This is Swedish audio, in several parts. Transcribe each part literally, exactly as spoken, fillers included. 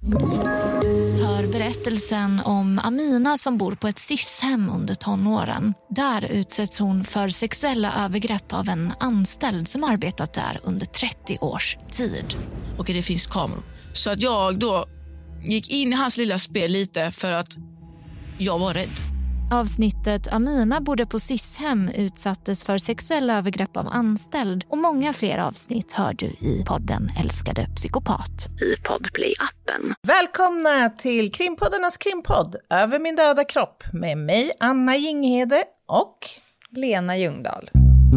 Hör berättelsen om Amina som bor på ett S I S-hem under tonåren. Där utsätts hon för sexuella övergrepp av en anställd som arbetat där under trettio års tid. Och det finns kameror. Så att jag då gick in i hans lilla spel lite för att jag var rädd. Avsnittet Amina bodde på S I S-hem utsattes för sexuella övergrepp av anställd och många fler avsnitt hör du i podden Älskade psykopat i Podplay-appen. Välkomna till Krimpoddarnas krimpodd Över min döda kropp med mig Anna Jinghede och Lena Ljungdahl.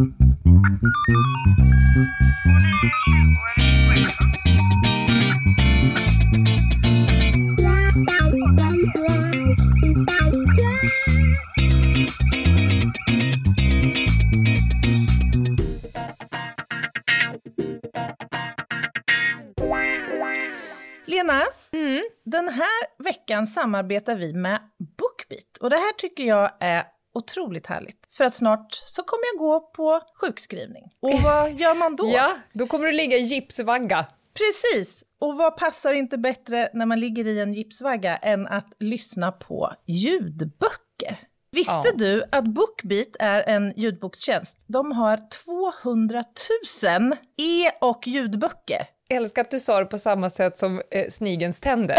Lena, Mm. den här veckan samarbetar vi med BookBeat. Och det här tycker jag är otroligt härligt. För att snart så kommer jag gå på sjukskrivning. Och vad gör man då? Ja, då kommer du ligga i gipsvagga. Precis. Och vad passar inte bättre när man ligger i en gipsvagga än att lyssna på ljudböcker? Visste Ja. du att BookBeat är en ljudbokstjänst? De har tvåhundratusen e- och ljudböcker. Jag älskar att du sa det på samma sätt som eh, snigens tänder.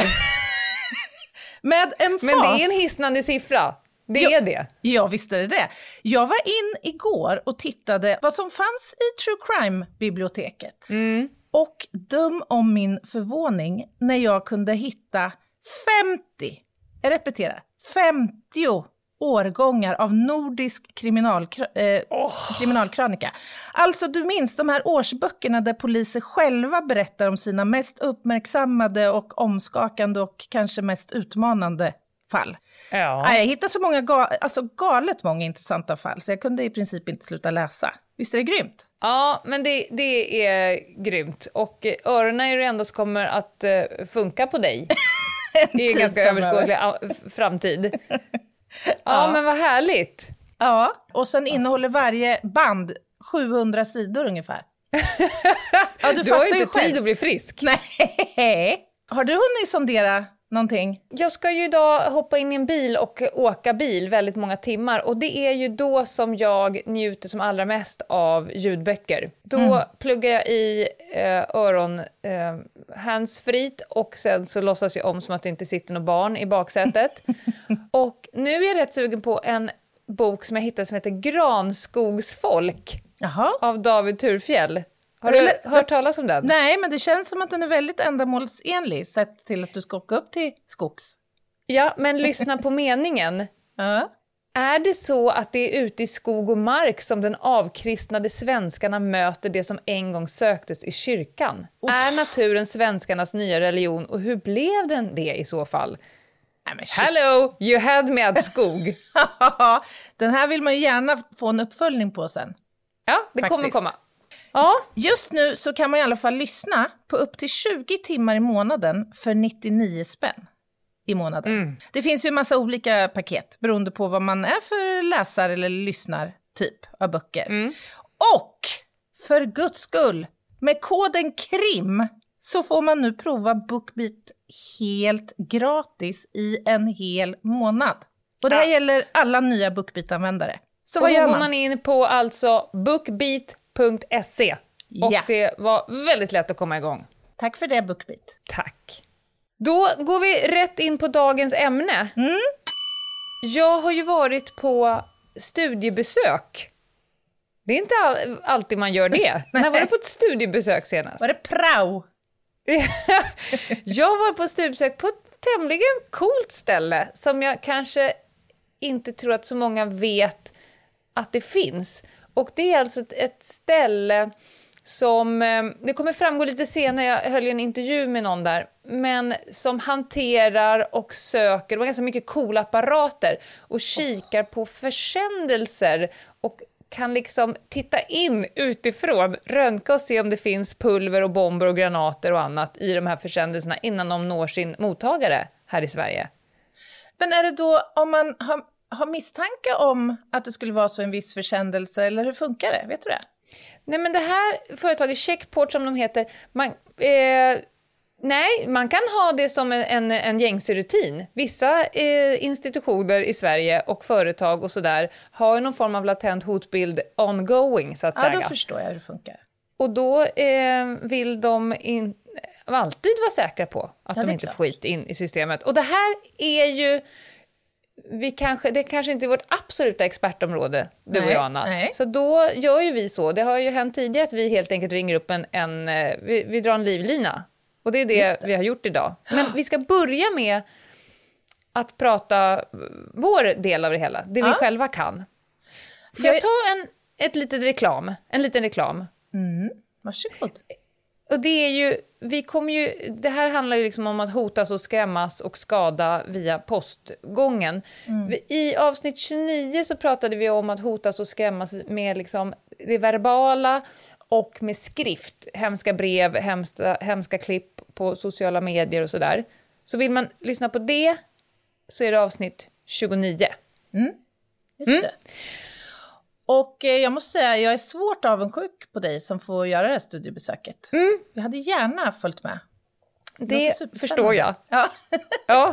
Med en fas. Men det är en hisnande siffra. Det Ja. är det. Ja, visst är det det. Jag var in igår och tittade vad som fanns i True Crime-biblioteket. Mm. Och döm om min förvåning när jag kunde hitta femtio, jag repeterar, femtio årgångar av nordisk kriminalkr- eh, Oh. kriminalkrönika. Alltså du minns de här årsböckerna där poliser själva berättar om sina mest uppmärksammade och omskakande och kanske mest utmanande fall. Ja. Nej, jag hittade så många ga- alltså galet många intressanta fall så jag kunde i princip inte sluta läsa. Visst är det grymt? Ja, men det, det är grymt. Och eh, öronen är det enda som kommer att eh, funka på dig. Det är en ganska överskådlig a- framtid. Ja, Ja. men vad härligt. Ja, och sen innehåller varje band sjuhundra sidor ungefär. Ja, Du, du, har fattar ju ju inte själv. tid att bli frisk. Nej. Har du hunnit sondera någonting? Jag ska ju idag hoppa in i en bil och åka bil väldigt många timmar. Och det är ju då som jag njuter som allra mest av ljudböcker. Då Mm. pluggar jag i eh, öron eh, handsfree och sen så låtsas jag om som att det inte sitter något barn i baksätet. Och nu är jag rätt sugen på en bok som jag hittade som heter Granskogsfolk Jaha. av David Turfjell. Har Det du lä- hört talas om den? Nej, men det känns som att den är väldigt ändamålsenlig sett till att du ska åka upp till skogs. Ja, men lyssna på meningen. Ja. Är det så att det är ute i skog och mark som den avkristnade svenskarna möter det som en gång söktes i kyrkan? Uff. Är naturen svenskarnas nya religion och hur blev den det i så fall? Nej, men shit. Hello, you had me at skog. Den här vill man ju gärna få en uppföljning på sen. Ja, det kommer Faktiskt. komma. Ja, Just nu så kan man i alla fall lyssna på upp till tjugo timmar i månaden för nittionio spänn i månaden. Mm. Det finns ju en massa olika paket beroende på vad man är för läsare eller lyssnar typ av böcker. Mm. Och för guds skull, med koden KRIM så får man nu prova BookBeat helt gratis i en hel månad. Och det här Ja. gäller alla nya BookBeat-användare. Så och vad då gör går man? man in på alltså bookbeat punkt se. Och Ja. det var väldigt lätt att komma igång. Tack för det, BookBeat. Tack. Då går vi rätt in på dagens ämne. Mm. Jag har ju varit på studiebesök. Det är inte all- alltid man gör det. När var du på ett studiebesök senast? Var det prao? Jag var på ett studiebesök på ett tämligen coolt ställe som jag kanske inte tror att så många vet att det finns. Och det är alltså ett, ett ställe som, eh, det kommer framgå lite senare, jag höll ju en intervju med någon där, men som hanterar och söker, det var ganska mycket coola apparater och kikar på försändelser och kan liksom titta in utifrån, röntga och se om det finns pulver och bomber och granater och annat i de här försändelserna innan de når sin mottagare här i Sverige. Men är det då om man har, har misstanke om att det skulle vara så en viss försändelse, eller hur funkar det? Vet du det? Nej, men det här företaget, Checkport som de heter, man, eh, Nej, man kan ha det som en, en, en gängse rutin. Vissa eh, institutioner i Sverige och företag och sådär har någon form av latent hotbild ongoing, så att Ja, säga. då förstår jag hur det funkar. Och då eh, vill de in, alltid vara säkra på att Ja, de det är inte klart. får skit in i systemet. Och det här är ju... Vi kanske, det kanske inte är vårt absoluta expertområde, du Nej, och jag, Anna. nej. Så då gör ju vi så. Det har ju hänt tidigare att vi helt enkelt ringer upp en... en eh, vi, vi drar en livlina. Och det är det, Just det. vi har gjort idag. Men vi ska börja med att prata vår del av det hela. Det vi Ja. själva kan. Får Jag- jag ta en, ett litet reklam? En liten reklam. Mm. Varsågod. Och det är ju, vi kommer ju, det här handlar ju liksom om att hotas och skrämmas och skada via postgången. Vi, i avsnitt tjugonio så pratade vi om att hotas och skrämmas med liksom det verbala och med skrift. Hemska brev, hemska, hemska klipp på sociala medier och sådär. Så vill man lyssna på det så är det avsnitt tjugonio. Just Mm. det. Och eh, jag måste säga, jag är svårt avundsjuk på dig som får göra det här studiebesöket. Mm. Jag hade gärna följt med. låter Det superspännande. förstår jag. Ja. Ja,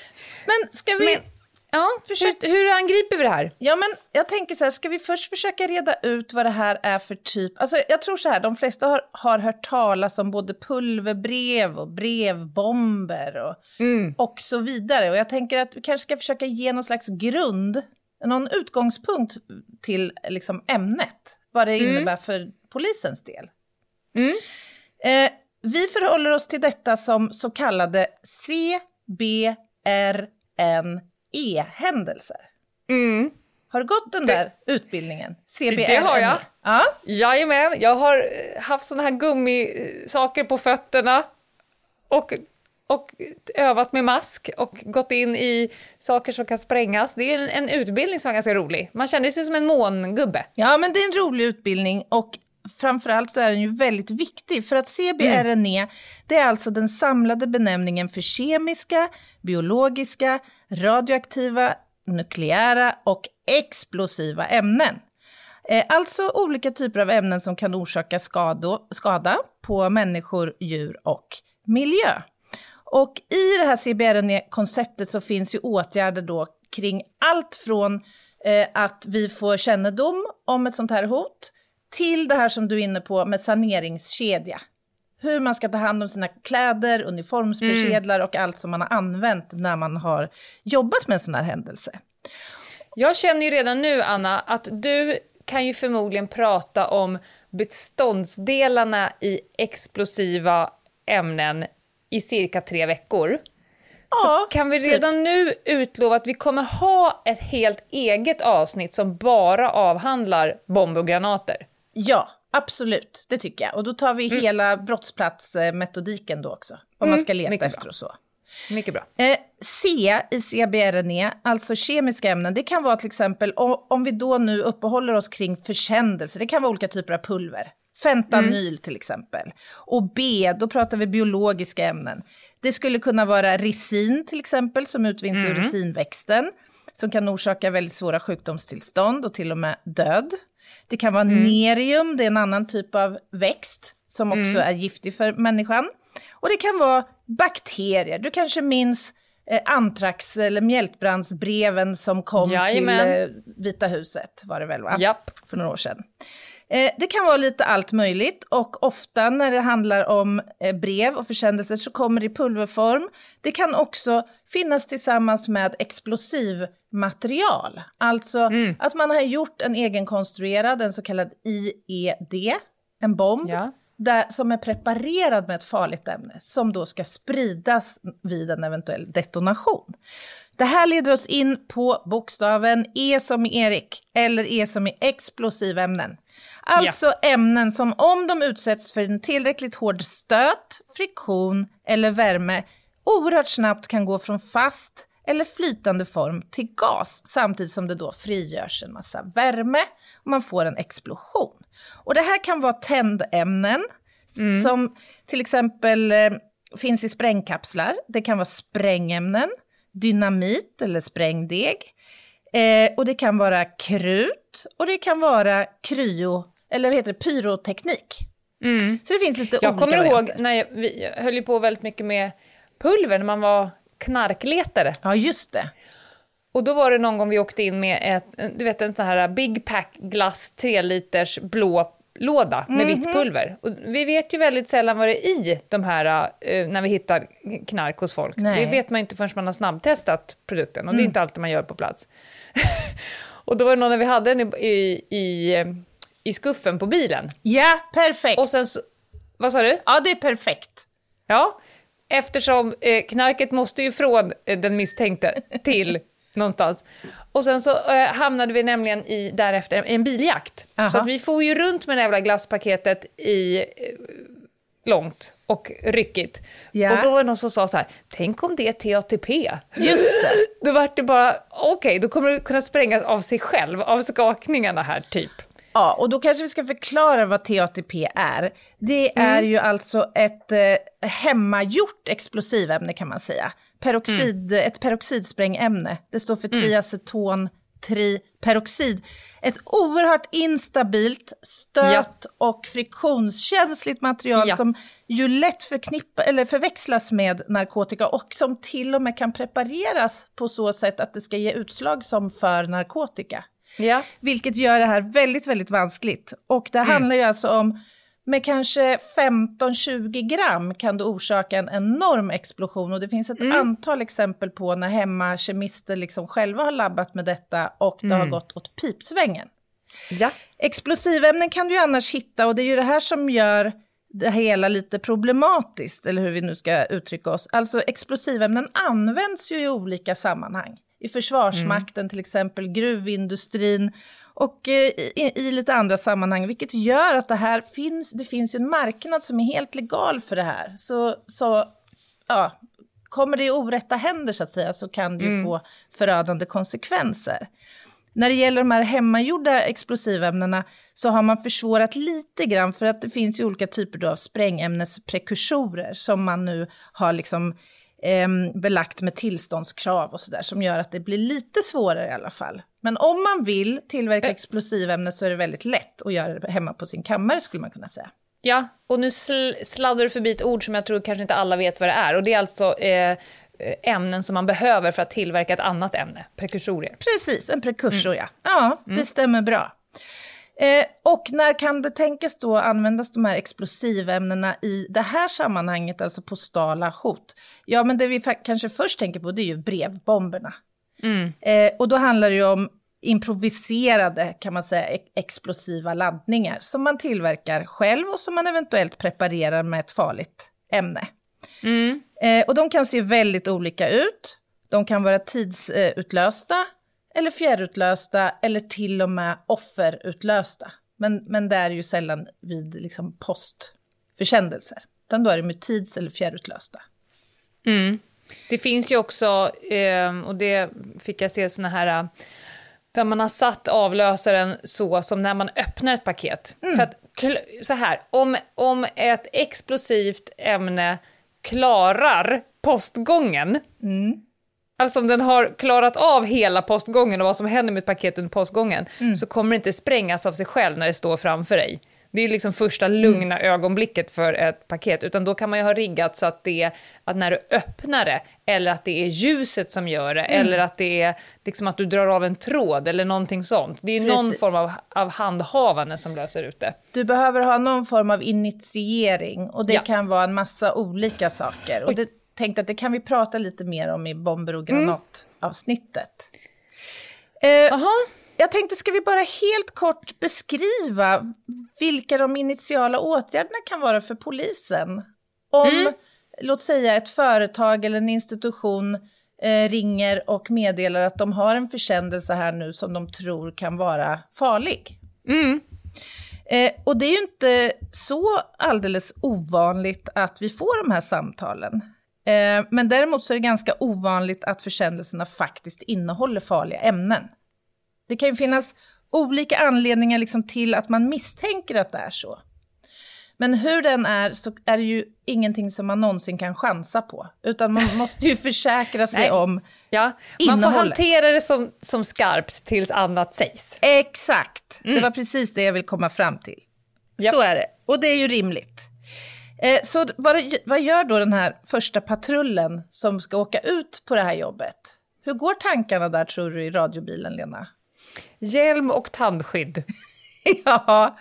Men ska vi... men, ja Försök- hur, hur angriper vi det här? Ja, men jag tänker så här, ska vi först försöka reda ut vad det här är för typ... Alltså jag tror så här, de flesta har, har hört talas om både pulverbrev och brevbomber och, Mm. och så vidare. Och jag tänker att vi kanske ska försöka ge någon slags grund, någon utgångspunkt till liksom ämnet. Vad det Mm. innebär för polisens del. Mm. Eh, vi förhåller oss till detta som så kallade C B R N E-händelser. Mm. Har du gått den där utbildningen? C B R N E? Det har jag. Ja. Jajamän, jag har eh, haft såna här gummisaker på fötterna och, och övat med mask och gått in i saker som kan sprängas. Det är en, en utbildning som är ganska rolig. Man känner sig som en mångubbe. ja, men det är en rolig utbildning och framförallt så är den ju väldigt viktig för att C B R N E, det är alltså den samlade benämningen för kemiska, biologiska, radioaktiva, nukleära och explosiva ämnen. Eh, alltså olika typer av ämnen som kan orsaka skado, skada på människor, djur och miljö. Och i det här C B R N E-konceptet så finns ju åtgärder då kring allt från eh, att vi får kännedom om ett sånt här hot till det här som du är inne på med saneringskedja. Hur man ska ta hand om sina kläder, uniformspersedlar och allt som man har använt när man har jobbat med en sån här händelse. Jag känner ju redan nu, Anna, att du kan ju förmodligen prata om beståndsdelarna i explosiva ämnen i cirka tre veckor. Ja, Kan vi typ. redan nu utlova att vi kommer ha ett helt eget avsnitt som bara avhandlar bomber och granater? Ja, absolut. Det tycker jag. Och då tar vi Mm. hela brottsplatsmetodiken då också. Om man ska leta mycket efter bra. och så. Mycket bra. Eh, C i C B R N E, alltså kemiska ämnen, det kan vara till exempel, o- om vi då nu uppehåller oss kring försändelser, det kan vara olika typer av pulver. Fentanyl Mm. till exempel. Och B, då pratar vi biologiska ämnen. Det skulle kunna vara resin till exempel, som utvinns ur resinväxten, som kan orsaka väldigt svåra sjukdomstillstånd och till och med död. Det kan vara nerium, det är en annan typ av växt som också är giftig för människan. Och det kan vara bakterier. Du kanske minns eh, antrax eller mjältbrandsbreven som kom Jajamän. till eh, Vita huset, var det väl va? Japp. För några år sedan. Eh, det kan vara lite allt möjligt och ofta när det handlar om eh, brev och försändelser så kommer det i pulverform. Det kan också finnas tillsammans med explosiv material. Alltså att man har gjort en egenkonstruerad, en så kallad I E D, en bomb. Ja. Där, som är preparerad med ett farligt ämne som då ska spridas vid en eventuell detonation. Det här leder oss in på bokstaven E som i Erik eller E som i explosiva ämnen. Alltså ämnen som om de utsätts för en tillräckligt hård stöt, friktion eller värme oerhört snabbt kan gå från fast eller flytande form till gas samtidigt som det då frigörs en massa värme och man får en explosion. Och det här kan vara tändämnen mm. som till exempel eh, finns i sprängkapslar. Det kan vara sprängämnen, dynamit eller sprängdeg. Eh, och det kan vara krut och det kan vara kryo eller vad heter det, pyroteknik. Mm. Så det finns lite jag olika kommer varianter. ihåg när jag, vi jag höll ju på väldigt mycket med pulver när man var knarkletare. Ja, just det. Och då var det någon gång vi åkte in med ett, du vet, en sån här Big Pack glass tre liters blå låda med mm-hmm. vitt pulver. Och vi vet ju väldigt sällan vad det är i de här uh, när vi hittar knark hos folk. Nej. Det vet man inte förrän man har snabbtestat produkten. Och mm. det är inte alltid man gör på plats. Och då var det någon när vi hade den i, i, i, i skuffen på bilen. Ja, perfekt. Och sen så, vad sa du? Ja, det är perfekt. Ja, eftersom eh, knarket måste ju från eh, den misstänkte till någonstans. Och sen så eh, hamnade vi nämligen i, därefter i en biljakt. Aha. Så att vi får ju runt med det jävla glasspaketet i eh, långt och ryckigt. Ja. Och då var det någon som sa så här, tänk om det är T A T P. Just det. Då var det bara, okej, okay, då kommer det kunna sprängas av sig själv, av skakningarna här typ. Ja, och då kanske vi ska förklara vad T A T P är. Det är mm. ju alltså ett eh, hemmagjort explosivämne kan man säga. Peroxid, mm. Ett peroxidsprängämne. Det står för triaceton, triperoxid. Ett oerhört instabilt, stöt- ja. och friktionskänsligt material ja. som ju lätt förknippa, eller förväxlas med narkotika och som till och med kan prepareras på så sätt att det ska ge utslag som för narkotika. Ja. Vilket gör det här väldigt, väldigt vanskligt. Och det mm. handlar ju alltså om, med kanske femton till tjugo gram kan det orsaka en enorm explosion. Och det finns ett mm. antal exempel på när hemmakemister liksom själva har labbat med detta och det mm. har gått åt pipsvängen. Ja. Explosivämnen kan du ju annars hitta, och det är ju det här som gör det hela lite problematiskt, eller hur vi nu ska uttrycka oss. Alltså explosivämnen används ju i olika sammanhang. I försvarsmakten mm. till exempel, gruvindustrin och eh, i, i lite andra sammanhang. Vilket gör att det här finns, det finns ju en marknad som är helt legal för det här. Så, så ja, kommer det i orätta händer så att säga, så kan det ju mm. få förödande konsekvenser. När det gäller de här hemmagjorda explosivämnena så har man försvårat lite grann, för att det finns ju olika typer då av sprängämnesprekursorer som man nu har liksom belagt med tillståndskrav och sådär, som gör att det blir lite svårare i alla fall. Men om man vill tillverka explosivämne så är det väldigt lätt att göra det hemma på sin kammare, skulle man kunna säga. Ja, och nu sl- sladdar du förbi ett ord som jag tror kanske inte alla vet vad det är. Och det är alltså eh, ämnen som man behöver för att tillverka ett annat ämne, prekursorer. Precis, en prekursor, mm. ja. Ja, det mm. stämmer bra. Eh, och när kan det tänkas då användas de här explosivämnena i det här sammanhanget, alltså postala hot? Ja, men det vi fa- kanske först tänker på, det är ju brevbomberna. Mm. Eh, och då handlar det ju om improviserade, kan man säga, e- explosiva laddningar som man tillverkar själv och som man eventuellt preparerar med ett farligt ämne. Mm. Eh, och de kan se väldigt olika ut. De kan vara tidsutlösta, eller fjärrutlösta, eller till och med offerutlösta. Men, men det är ju sällan vid liksom postförsändelser. Utan då är det med tids- eller fjärrutlösta. Mm. Det finns ju också, eh, och det fick jag se såna här, där man har satt avlösaren så som när man öppnar ett paket. Mm. För att, så här, om, om ett explosivt ämne klarar postgången, mm. alltså om den har klarat av hela postgången och vad som händer med ett paket under postgången, mm. så kommer det inte sprängas av sig själv när det står framför dig. Det är ju liksom första lugna mm. ögonblicket för ett paket, utan då kan man ju ha riggat så att det är att när du öppnar det, eller att det är ljuset som gör det, mm. eller att det är liksom att du drar av en tråd eller någonting sånt. Det är ju någon form av, av handhavande som löser ut det. Du behöver ha någon form av initiering, och det ja. kan vara en massa olika saker. Och det tänkte att det kan vi prata lite mer om i bomber och granatavsnittet. Mm. Eh, jag tänkte, ska vi bara helt kort beskriva vilka de initiala åtgärderna kan vara för polisen? Om, mm. låt säga, ett företag eller en institution eh, ringer och meddelar att de har en försändelse här nu som de tror kan vara farlig. Mm. Eh, och det är ju inte så alldeles ovanligt att vi får de här samtalen. Eh, men däremot så är det ganska ovanligt att försändelserna faktiskt innehåller farliga ämnen. Det kan ju finnas olika anledningar liksom till att man misstänker att det är så. Men hur den är, så är det ju ingenting som man någonsin kan chansa på. Utan man måste ju försäkra sig om ja, man får hantera det som, som skarpt tills annat sägs. Exakt, mm. det var precis det jag vill komma fram till. Så är det. Och det är ju rimligt. Eh, så vad, vad gör då den här första patrullen som ska åka ut på det här jobbet? Hur går tankarna där, tror du, i radiobilen, Lena? Hjälm och tandskydd. Ja,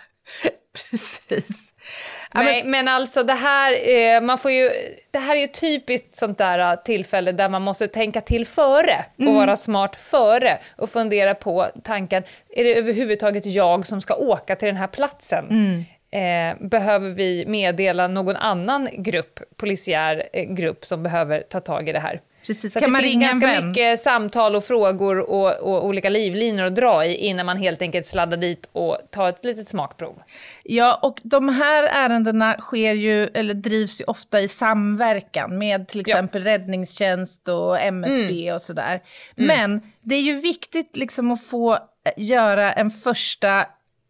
precis. Nej, ja, men, men alltså det här, eh, man får ju, det här är ju typiskt sånt där tillfälle där man måste tänka till före och mm. vara smart före och fundera på tanken, är det överhuvudtaget jag som ska åka till den här platsen? Mm. Eh, behöver vi meddela någon annan grupp, polisiär eh, grupp som behöver ta tag i det här? Precis. Så kan det man finns ringa ganska en vän? mycket samtal och frågor och, och olika livlinor att dra i innan man helt enkelt sladdar dit och tar ett litet smakprov. Ja, och de här ärendena sker ju, eller drivs ju ofta i samverkan med till exempel ja. räddningstjänst och M S B mm. och sådär. Mm. Men det är ju viktigt liksom att få göra en första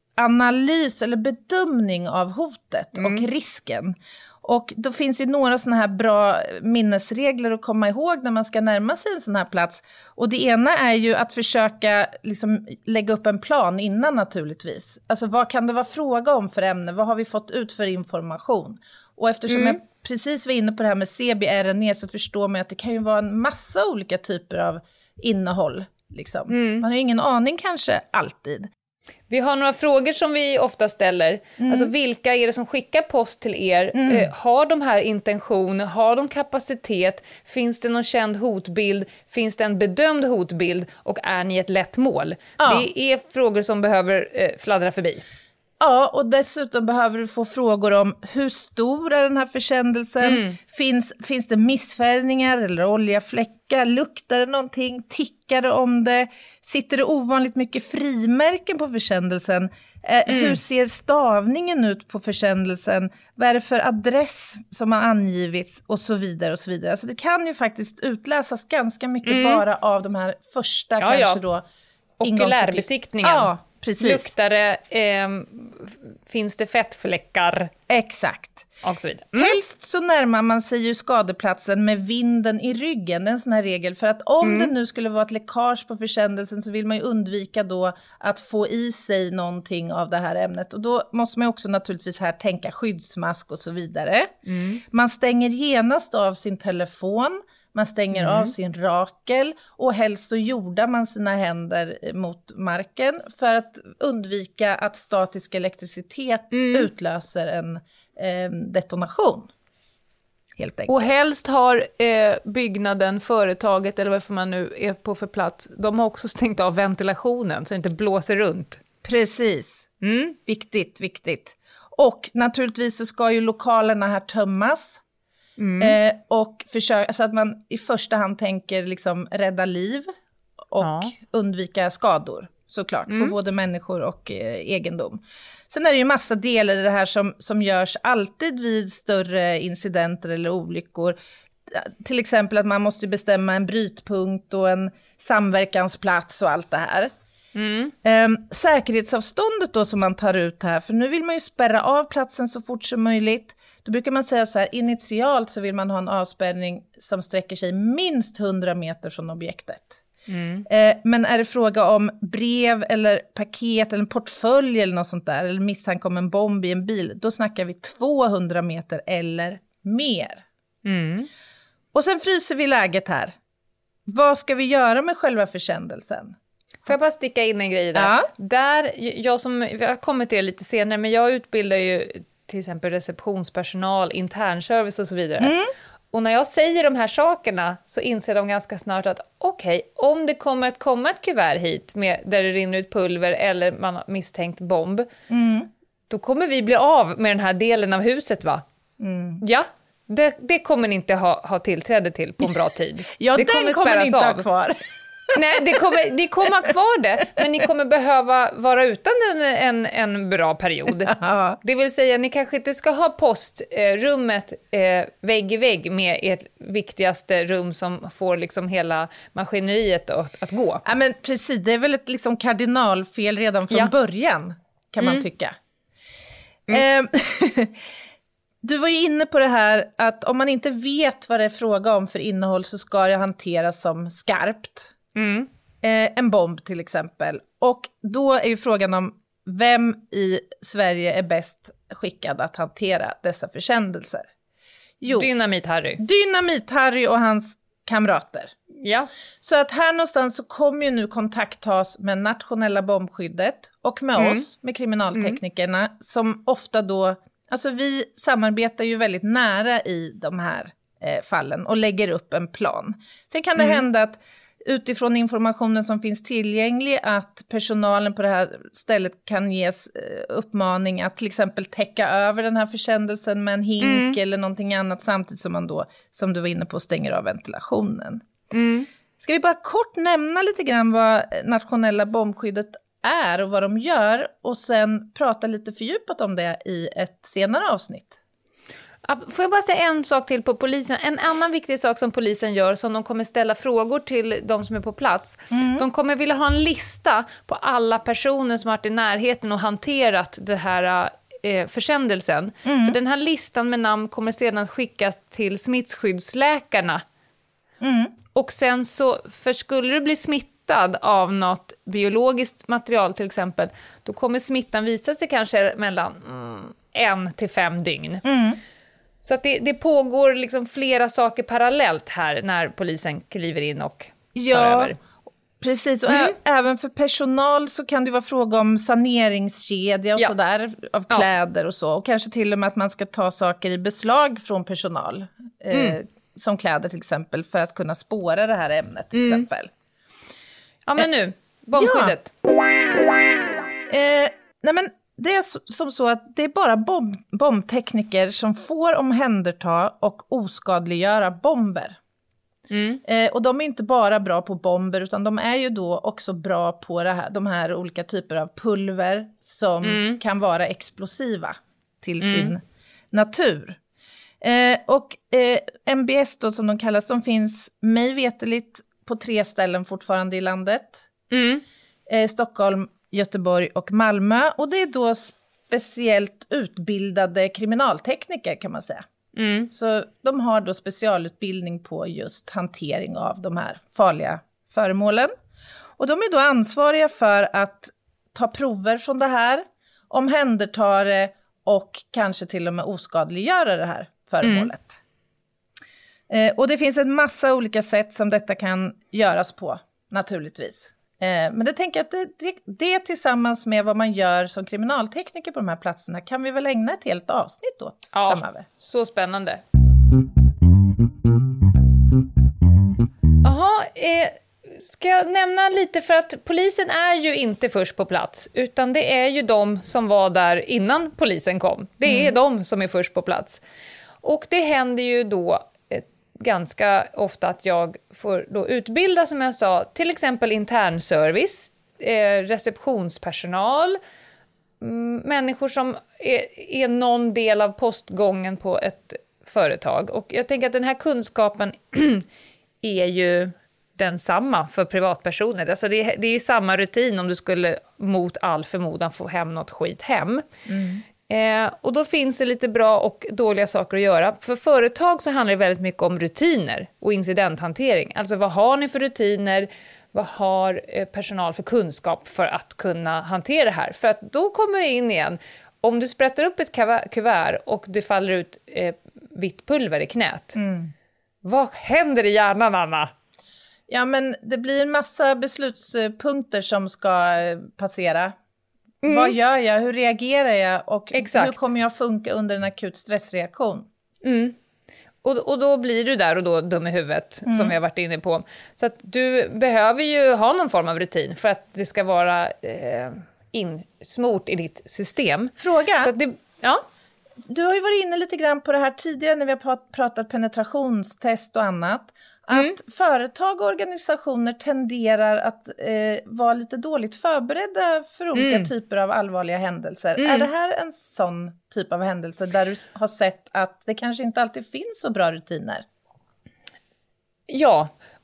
analys eller bedömning av hotet mm. och risken. Och då finns ju några såna här bra minnesregler att komma ihåg när man ska närma sig en sån här plats. Och det ena är ju att försöka liksom lägga upp en plan innan naturligtvis. Alltså vad kan det vara fråga om för ämne? Vad har vi fått ut för information? Och eftersom mm. jag precis var inne på det här med C B R N E så förstår man att det kan ju vara en massa olika typer av innehåll. Liksom. Mm. Man har ju ingen aning kanske alltid. Vi har några frågor som vi ofta ställer. Mm. Alltså vilka är det som skickar post till er? Mm. Eh, har de här intention? Har de kapacitet? Finns det någon känd hotbild? Finns det en bedömd hotbild? Och är ni ett lätt mål? Ja. Det är frågor som behöver eh, fladdra förbi. Ja, och dessutom behöver du få frågor om hur stor är den här försändelsen? Mm. Finns, finns det missfärgningar eller oljefläckar? Luktar det någonting? Tickar det om det? Sitter det ovanligt mycket frimärken på försändelsen? Eh, mm. Hur ser stavningen ut på försändelsen? Vad är det för adress som har angivits? Och så vidare och så vidare. Alltså det kan ju faktiskt utläsas ganska mycket mm. bara av de här första ja, kanske ja. då. Okulärbesiktningen. Ja. Precis. Luktar det, eh, finns det fettfläckar? Exakt. Och så vidare. Mm. Helst så närmar man sig ju skadeplatsen med vinden i ryggen. Det är en sån här regel. För att om mm. det nu skulle vara ett läckage på försändelsen så vill man ju undvika då att få i sig någonting av det här ämnet. Och då måste man också naturligtvis här tänka skyddsmask och så vidare. Mm. Man stänger genast av sin telefon. Man stänger mm. av sin rakel och helst så jordar man sina händer mot marken för att undvika att statisk elektricitet mm. utlöser en eh, detonation. Helt enkelt. Och helst har eh, byggnaden, företaget eller varför man nu är på för plats, de har också stängt av ventilationen så det inte blåser runt. Precis. Mm. Viktigt, viktigt. Och naturligtvis så ska ju lokalerna här tömmas. Mm. Eh, och försöka, så att man i första hand tänker liksom rädda liv och ja. undvika skador såklart mm. på både människor och eh, egendom. Sen är det ju massa delar i det här som, som görs alltid vid större incidenter eller olyckor. Till exempel att man måste bestämma en brytpunkt och en samverkansplats och allt det här. Mm. Eh, säkerhetsavståndet då som man tar ut här, för nu vill man ju spärra av platsen så fort som möjligt. Då brukar man säga så här, initialt så vill man ha en avspärrning som sträcker sig minst hundra meter från objektet. Mm. Eh, men är det fråga om brev eller paket eller en portfölj eller något sånt där, eller misstanke om en bomb i en bil, då snackar vi tvåhundra meter eller mer. Mm. Och sen fryser vi läget här. Vad ska vi göra med själva försändelsen? Får jag bara sticka in en grej där? Ja. Där, jag som, jag har kommit till det lite senare, men jag utbildar ju till exempel receptionspersonal, internservice och så vidare. Mm. Och när jag säger de här sakerna så inser de ganska snart att okej, okay, om det kommer att komma ett kuvert hit med, där det rinner ut pulver eller man har misstänkt bomb, mm. då kommer vi bli av med den här delen av huset, va? Mm. Ja, det, det kommer ni inte ha, ha tillträde till på en bra tid. Ja, det den kommer, kommer ni inte av. ha kvar. Nej, det kommer, ni kommer ha kvar det, men ni kommer behöva vara utan en, en, en bra period. Ja. Det vill säga, ni kanske inte ska ha postrummet eh, vägg i vägg med ert viktigaste rum som får liksom hela maskineriet att, att gå. Ja, men precis, det är väl ett liksom kardinalfel redan från ja. början, kan man mm. tycka. Mm. Eh, du var ju inne på det här att om man inte vet vad det är fråga om för innehåll så ska det hanteras som skarpt. Mm. Eh, en bomb till exempel. Och då är ju frågan om vem i Sverige är bäst skickad att hantera dessa försändelser? Jo, Dynamit-Harry. Dynamit-Harry och hans kamrater. Ja. Så att här någonstans så kommer ju nu kontakt tas med nationella bombskyddet och med Mm. oss, med kriminalteknikerna, mm. som ofta då, alltså vi samarbetar ju väldigt nära i de här eh, fallen och lägger upp en plan. Sen kan det Mm. hända att utifrån informationen som finns tillgänglig att personalen på det här stället kan ges eh, uppmaning att till exempel täcka över den här försändelsen med en hink mm. eller någonting annat samtidigt som man då, som du var inne på, stänger av ventilationen. Mm. Ska vi bara kort nämna lite grann vad nationella bombskyddet är och vad de gör och sen prata lite fördjupat om det i ett senare avsnitt? Får jag bara säga en sak till på polisen? En annan viktig sak som polisen gör som de kommer ställa frågor till de som är på plats. Mm. De kommer vilja ha en lista på alla personer som har varit i närheten och hanterat det här eh, försändelsen. Mm. För den här listan med namn kommer sedan skickas till smittskyddsläkarna. Mm. Och sen så, för skulle du bli smittad av något biologiskt material till exempel, då kommer smittan visa sig kanske mellan mm, en till fem dygn. Mm. Så att det, det pågår liksom flera saker parallellt här när polisen kliver in och tar ja, över. Precis. Och mm. ä- även för personal så kan det vara fråga om saneringskedja och ja. sådär av kläder ja. och så. Och kanske till och med att man ska ta saker i beslag från personal. Eh, mm. Som kläder till exempel för att kunna spåra det här ämnet till mm. exempel. Ja men nu, bombskyddet. Ja. Eh, nej men det är som så att det är bara bomb- bombtekniker som får omhänderta och oskadliggöra bomber. Mm. Eh, och de är inte bara bra på bomber utan de är ju då också bra på det här, de här olika typer av pulver som mm. kan vara explosiva till mm. sin natur. Eh, och eh, M B S då som de kallas, de finns mig veteligt på tre ställen fortfarande i landet. Mm. Eh, Stockholm, Göteborg och Malmö. Och det är då speciellt utbildade kriminaltekniker kan man säga. Mm. Så de har då specialutbildning på just hantering av de här farliga föremålen. Och de är då ansvariga för att ta prover från det här, omhänderta det och kanske till och med oskadliggöra det här föremålet. Mm. Eh, och det finns en massa olika sätt som detta kan göras på, naturligtvis. Eh, men det tänker jag att det, det, det tillsammans med vad man gör som kriminaltekniker på de här platserna kan vi väl ägna ett helt avsnitt åt ja, framöver. Så spännande. Jaha, eh, ska jag nämna lite för att polisen är ju inte först på plats utan det är ju de som var där innan polisen kom. Det är mm. de som är först på plats. Och det händer ju då eh, ganska ofta att jag får då utbilda, som jag sa, till exempel internservice, eh, receptionspersonal, m- människor som är, är någon del av postgången på ett företag. Och jag tänker att den här kunskapen är ju densamma för privatpersoner. Alltså det, är, det är ju samma rutin om du skulle mot all förmodan få hem något skit hem. Mm. Eh, och då finns det lite bra och dåliga saker att göra. För företag så handlar det väldigt mycket om rutiner och incidenthantering. Alltså vad har ni för rutiner? Vad har eh, personal för kunskap för att kunna hantera det här? För att då kommer det in igen. Om du sprättar upp ett kuvert och det faller ut eh, vitt pulver i knät. Mm. Vad händer i hjärnan, Anna? Ja, men det blir en massa beslutspunkter som ska passera. Mm. Vad gör jag? Hur reagerar jag? Och Exakt. Hur kommer jag funka under en akut stressreaktion? Mm. Och, och då blir du där och då dum i huvudet, mm. som vi har varit inne på. Så att du behöver ju ha någon form av rutin för att det ska vara eh, insmort i ditt system. Fråga? Så att det, ja. Du har ju varit inne lite grann på det här tidigare när vi har pratat penetrationstest och annat. Att mm. företag och organisationer tenderar att eh, vara lite dåligt förberedda för olika mm. typer av allvarliga händelser. Mm. Är det här en sån typ av händelse där du har sett att det kanske inte alltid finns så bra rutiner? Ja,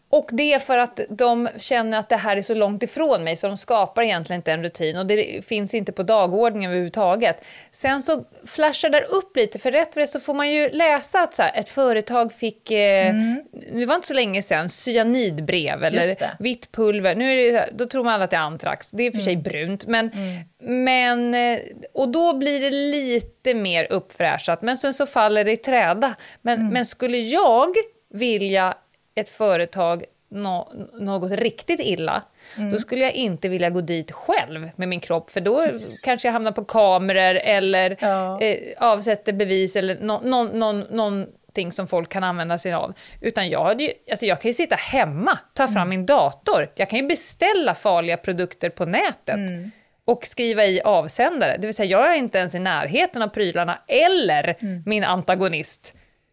Och det är för att de känner att det här är så långt ifrån mig, så de skapar egentligen inte en rutin och det finns inte på dagordningen överhuvudtaget. Sen så flashar där upp lite, för rätt för det så får man ju läsa att så här, ett företag fick, eh, mm. det var inte så länge sedan, cyanidbrev eller vitt pulver. Nu är det, då tror man alla att det är antrax. Det är för sig mm. brunt, men, mm. men och då blir det lite mer uppfräschat. Men sen så faller det i träda. Men, mm. men skulle jag vilja ett företag nå, något riktigt illa, mm. då skulle jag inte vilja gå dit själv med min kropp, för då kanske jag hamnar på kameror eller ja. eh, avsätter bevis eller no, no, no, någonting som folk kan använda sig av. Utan jag, hade ju, alltså jag kan ju sitta hemma, ta fram mm. min dator. Jag kan ju beställa farliga produkter på nätet. Mm. Och skriva i avsändare. Det vill säga, jag är inte ens i närheten av prylarna eller mm. min antagonist.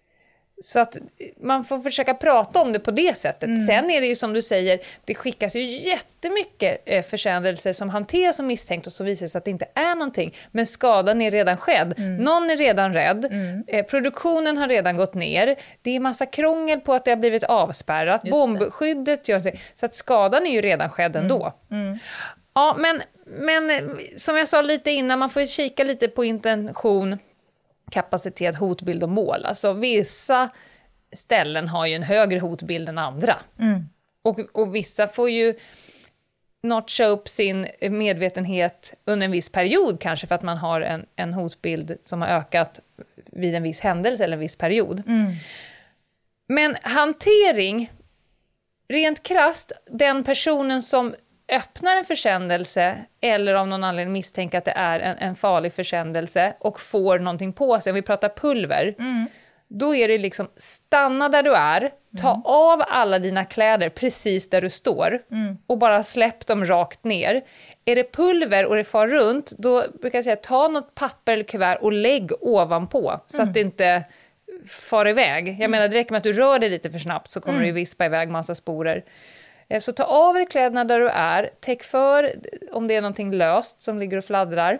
Så att man får försöka prata om det på det sättet. Mm. Sen är det ju som du säger, det skickas ju jättemycket eh, försändelser som hanteras som misstänkt och så visar sig att det inte är någonting. Men skadan är redan skedd. Mm. Någon är redan rädd. Mm. Eh, produktionen har redan gått ner. Det är massa krångel på att det har blivit avspärrat. Just Bombskyddet gör det. Så att skadan är ju redan skedd ändå. Mm. Mm. Ja, men, men som jag sa lite innan, man får kika lite på intention, kapacitet, hotbild och mål. Alltså vissa ställen har ju en högre hotbild än andra. Mm. Och, och vissa får ju notcha upp sin medvetenhet under en viss period, kanske för att man har en, en hotbild som har ökat vid en viss händelse eller en viss period. Mm. Men hantering, rent krasst, den personen som öppnar en försändelse eller av någon anledning misstänker att det är en, en farlig försändelse och får någonting på sig, om vi pratar pulver, mm. då är det liksom stanna där du är, ta mm. av alla dina kläder precis där du står mm. och bara släpp dem rakt ner. Är det pulver och det far runt, då brukar jag säga ta något papper eller kuvert och lägg ovanpå så mm. att det inte far iväg. Jag mm. menar, det räcker med att du rör dig lite för snabbt så kommer mm. det vispa iväg massa sporer. Så ta av dig kläderna där du är, täck för om det är någonting löst som ligger och fladdrar.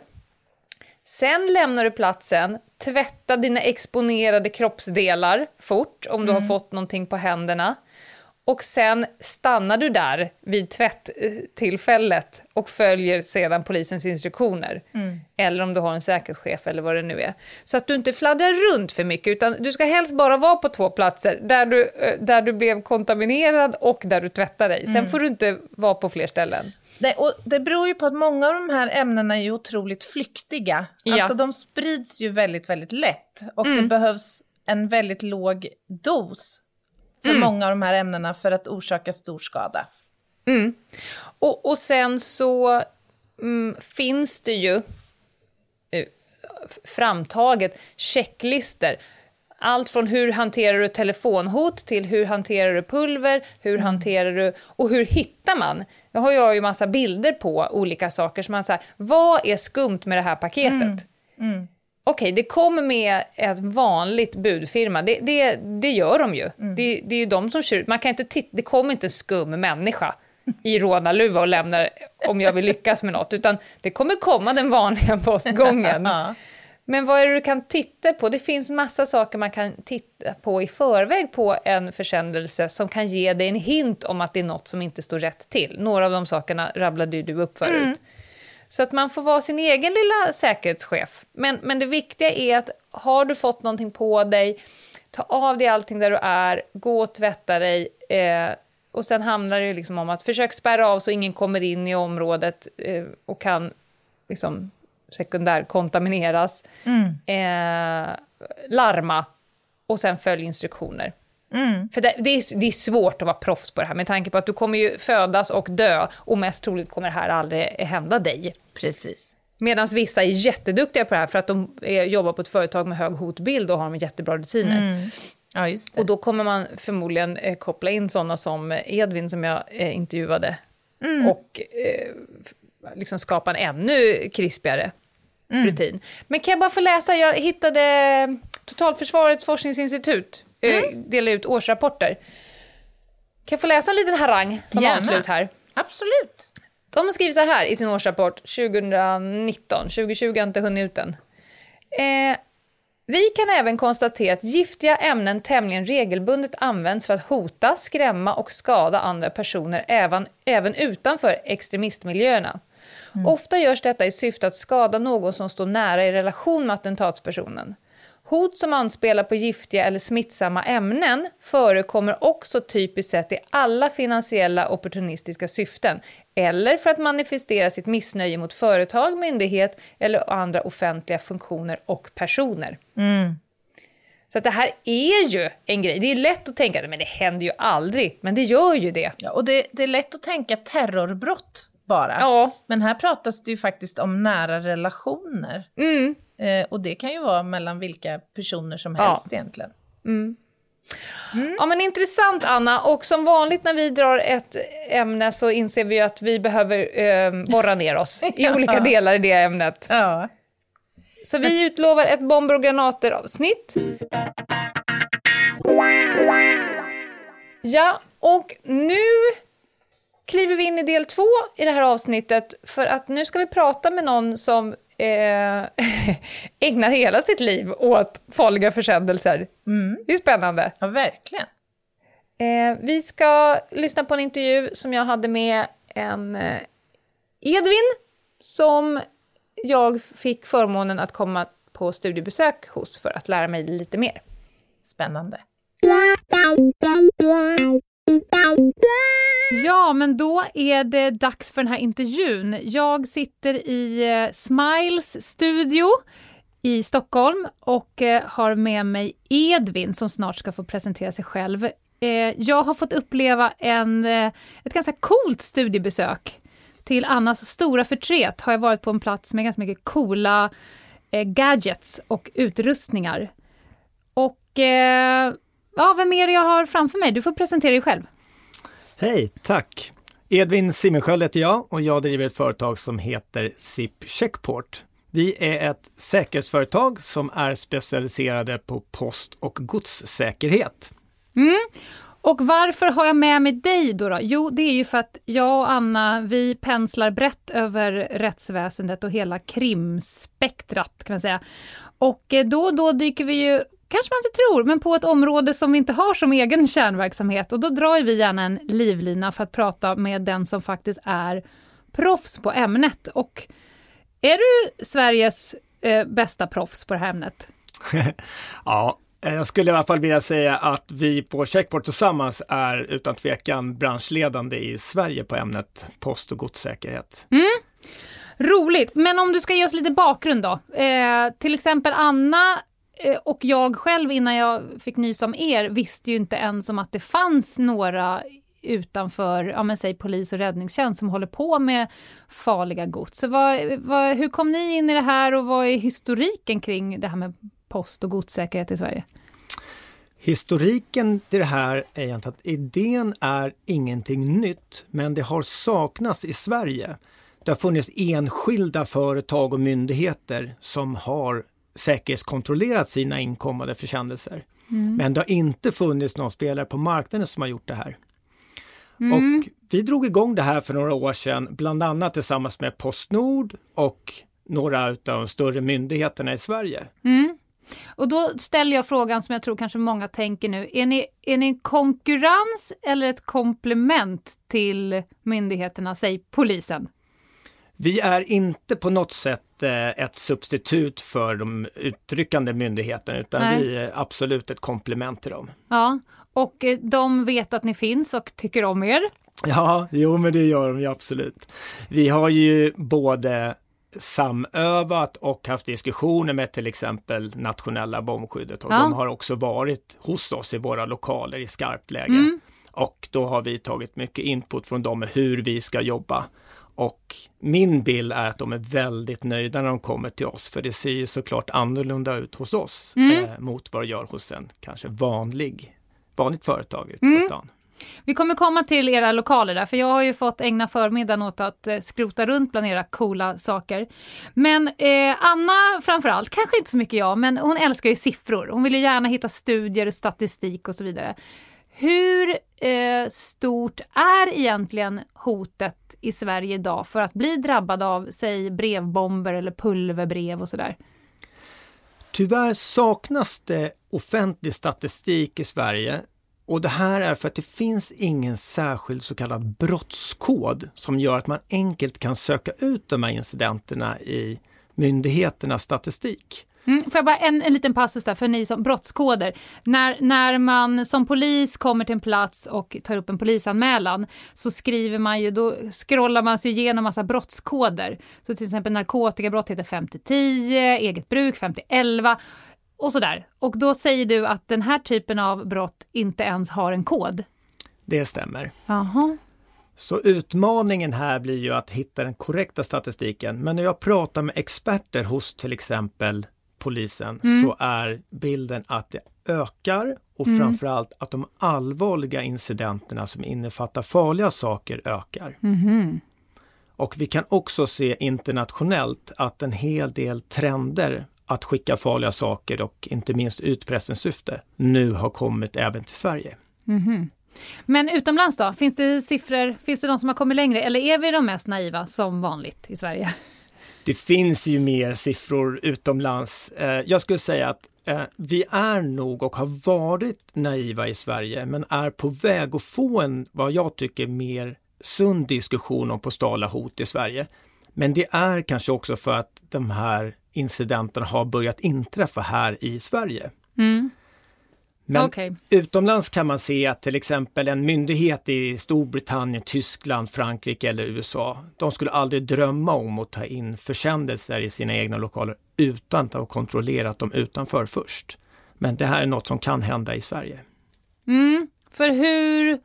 Sen lämnar du platsen, tvätta dina exponerade kroppsdelar fort om du mm. har fått någonting på händerna. Och sen stannar du där vid tvätttillfället och följer sedan polisens instruktioner. Mm. Eller om du har en säkerhetschef eller vad det nu är. Så att du inte fladdrar runt för mycket, utan du ska helst bara vara på två platser. Där du, där du blev kontaminerad och där du tvättar dig. Sen mm. får du inte vara på fler ställen. Nej, och det beror ju på att många av de här ämnena är ju otroligt flyktiga. Ja. Alltså de sprids ju väldigt, väldigt lätt. Och mm. det behövs en väldigt låg dos för mm. många av de här ämnena för att orsaka stor skada. Mm. Och, och sen så mm, finns det ju uh, framtaget checklister. Allt från hur hanterar du telefonhot till hur hanterar du pulver, hur mm. hanterar du och hur hittar man? Jag har ju massa bilder på olika saker som man säger, vad är skumt med det här paketet? Mm. Mm. Okej, det kommer med ett vanligt budfirma. Det, det, det gör de ju. Mm. Det, det är ju de som kör ut. Man kan inte titta, det kommer inte en skum människa i rånarluva och lämnar om jag vill lyckas med något. Utan det kommer komma den vanliga postgången. Men vad är det du kan titta på? Det finns massa saker man kan titta på i förväg på en försändelse som kan ge dig en hint om att det är något som inte står rätt till. Några av de sakerna rabblade du upp förut. Mm. Så att man får vara sin egen lilla säkerhetschef. Men, men det viktiga är att har du fått någonting på dig, ta av dig allting där du är, gå och tvätta dig. Eh, och sen handlar det ju liksom om att försöka spärra av så ingen kommer in i området eh, och kan liksom sekundär kontamineras. Mm. Eh, larma och sen följ instruktioner. Mm. För det, det, är, det är svårt att vara proffs på det här med tanke på att du kommer ju födas och dö och mest troligt kommer det här aldrig hända dig. Precis. Medan vissa är jätteduktiga på det här för att de är, jobbar på ett företag med hög hotbild och har de jättebra rutiner. Mm. Ja, just det. Och då kommer man förmodligen eh, koppla in sådana som Edvin som jag eh, intervjuade mm. och eh, liksom skapa en ännu krispigare mm. rutin. Men kan jag bara få läsa, jag hittade Totalförsvarets forskningsinstitut Mm. dela ut årsrapporter. Kan jag få läsa en liten harang som Gärna. avslut här? Absolut. De skriver så här i sin årsrapport tjugonitton. tjugo tjugo har inte hunnit ut den. Eh, Vi kan även konstatera att giftiga ämnen tämligen regelbundet används för att hota, skrämma och skada andra personer även, även utanför extremistmiljöerna. Mm. Ofta görs detta i syfte att skada någon som står nära i relation med attentatspersonen. Hot som anspelar på giftiga eller smittsamma ämnen förekommer också typiskt sett i alla finansiella opportunistiska syften eller för att manifestera sitt missnöje mot företag, myndighet eller andra offentliga funktioner och personer. Mm. Så att det här är ju en grej. Det är lätt att tänka att men det händer ju aldrig, men det gör ju det. Ja, och det, det är lätt att tänka terrorbrott bara. Ja. Men här pratas det ju faktiskt om nära relationer. Mm. Eh, och det kan ju vara mellan vilka personer som helst ja. egentligen. Mm. Mm. Ja, men intressant, Anna. Och som vanligt när vi drar ett ämne så inser vi att vi behöver eh, borra ner oss i ja. olika delar i det ämnet. Ja. Så vi utlovar ett bomber och granater avsnitt. Ja, och nu kliver vi in i del två i det här avsnittet. För att nu ska vi prata med någon som eh, ägnar hela sitt liv åt farliga försändelser. Mm. Det är spännande. Ja, verkligen. Eh, vi ska lyssna på en intervju som jag hade med en eh, Edvin som jag fick förmånen att komma på studiebesök hos för att lära mig lite mer. Spännande. Ja, men då är det dags för den här intervjun. Jag sitter i eh, Smiles studio i Stockholm och eh, har med mig Edvin som snart ska få presentera sig själv. Eh, jag har fått uppleva en, eh, ett ganska coolt studiebesök. Till Annas stora förtret har jag varit på en plats med ganska mycket coola eh, gadgets och utrustningar. Och eh, ja, vem är det jag har framför mig? Du får presentera dig själv. Hej, tack. Edvin Simensköld heter jag och jag driver ett företag som heter S I P Checkport. Vi är ett säkerhetsföretag som är specialiserade på post- och godssäkerhet. Mm. Och varför har jag med mig dig då, då? Jo, det är ju för att jag och Anna, vi penslar brett över rättsväsendet och hela krimspektrat kan man säga. Och då och då dyker vi ju, kanske man inte tror, men på ett område som vi inte har som egen kärnverksamhet. Och då drar vi gärna en livlina för att prata med den som faktiskt är proffs på ämnet. Och är du Sveriges eh, bästa proffs på det här ämnet? Ja. Jag skulle i alla fall vilja säga att vi på Checkport tillsammans är utan tvekan branschledande i Sverige på ämnet post- och godssäkerhet. Mm. Roligt, men om du ska ge oss lite bakgrund då. Eh, till exempel Anna eh, och jag själv innan jag fick nys om er visste ju inte ens om att det fanns några utanför, ja men säg polis och räddningstjänst som håller på med farliga gods. Så vad, vad, hur kom ni in i det här och vad är historiken kring det här med post- och godssäkerhet i Sverige? Historiken till det här är egentligen att idén är ingenting nytt, men det har saknats i Sverige. Det har funnits enskilda företag och myndigheter som har säkerhetskontrollerat sina inkommande försändelser. Mm. Men det har inte funnits någon spelare på marknaden som har gjort det här. Mm. Och vi drog igång det här för några år sedan, bland annat tillsammans med Postnord och några av de större myndigheterna i Sverige. Mm. Och då ställer jag frågan som jag tror kanske många tänker nu. Är ni, är ni en konkurrens eller ett komplement till myndigheterna, säg polisen? Vi är inte på något sätt eh, ett substitut för de utryckande myndigheterna utan Nej. vi är absolut ett komplement till dem. Ja, och eh, de vet att ni finns och tycker om er? Ja, jo men det gör de ju absolut. Vi har ju både samövat och haft diskussioner med till exempel nationella bombskyddet och ja. de har också varit hos oss i våra lokaler i skarpt läge. Mm. Och då har vi tagit mycket input från dem hur vi ska jobba. Och min bild är att de är väldigt nöjda när de kommer till oss. För det ser ju såklart annorlunda ut hos oss mm. eh, mot vad det gör hos en kanske vanlig, vanligt företag ute mm. på stan. Vi kommer komma till era lokaler där, för jag har ju fått ägna förmiddagen åt att eh, skrota runt bland era coola saker. Men eh, Anna framförallt, kanske inte så mycket jag, men hon älskar ju siffror. Hon vill ju gärna hitta studier, statistik och så vidare. Hur eh, stort är egentligen hotet i Sverige idag för att bli drabbad av, säg, brevbomber eller pulverbrev och sådär? Tyvärr saknas det offentlig statistik i Sverige, och det här är för att det finns ingen särskild så kallad brottskod som gör att man enkelt kan söka ut de här incidenterna i myndigheternas statistik. Mm, får jag bara en, en liten passus där för ni som brottskoder. När, när man som polis kommer till en plats och tar upp en polisanmälan så skriver man ju, då scrollar man sig igenom massa brottskoder. Så till exempel narkotikabrott heter fem till tio, eget bruk fem till elva och sådär. Och då säger du att den här typen av brott inte ens har en kod. Det stämmer. Jaha. Så utmaningen här blir ju att hitta den korrekta statistiken. Men när jag pratar med experter hos till exempel polisen mm. så är bilden att det ökar och mm. framförallt att de allvarliga incidenterna som innefattar farliga saker ökar. Mm. Och vi kan också se internationellt att en hel del trender att skicka farliga saker och inte minst utpressningssyfte nu har kommit även till Sverige. Mm. Men utomlands då? Finns det siffror, finns det de som har kommit längre eller är vi de mest naiva som vanligt i Sverige? Det finns ju mer siffror utomlands. Jag skulle säga att vi är nog och har varit naiva i Sverige men är på väg att få en, vad jag tycker, mer sund diskussion om postala hot i Sverige. Men det är kanske också för att de här incidenterna har börjat inträffa här i Sverige. Mm. Men okay. utomlands kan man se att till exempel en myndighet i Storbritannien, Tyskland, Frankrike eller U S A, de skulle aldrig drömma om att ta in försändelser i sina egna lokaler utan att ha kontrollerat dem utanför först. Men det här är något som kan hända i Sverige. Mm, för hur,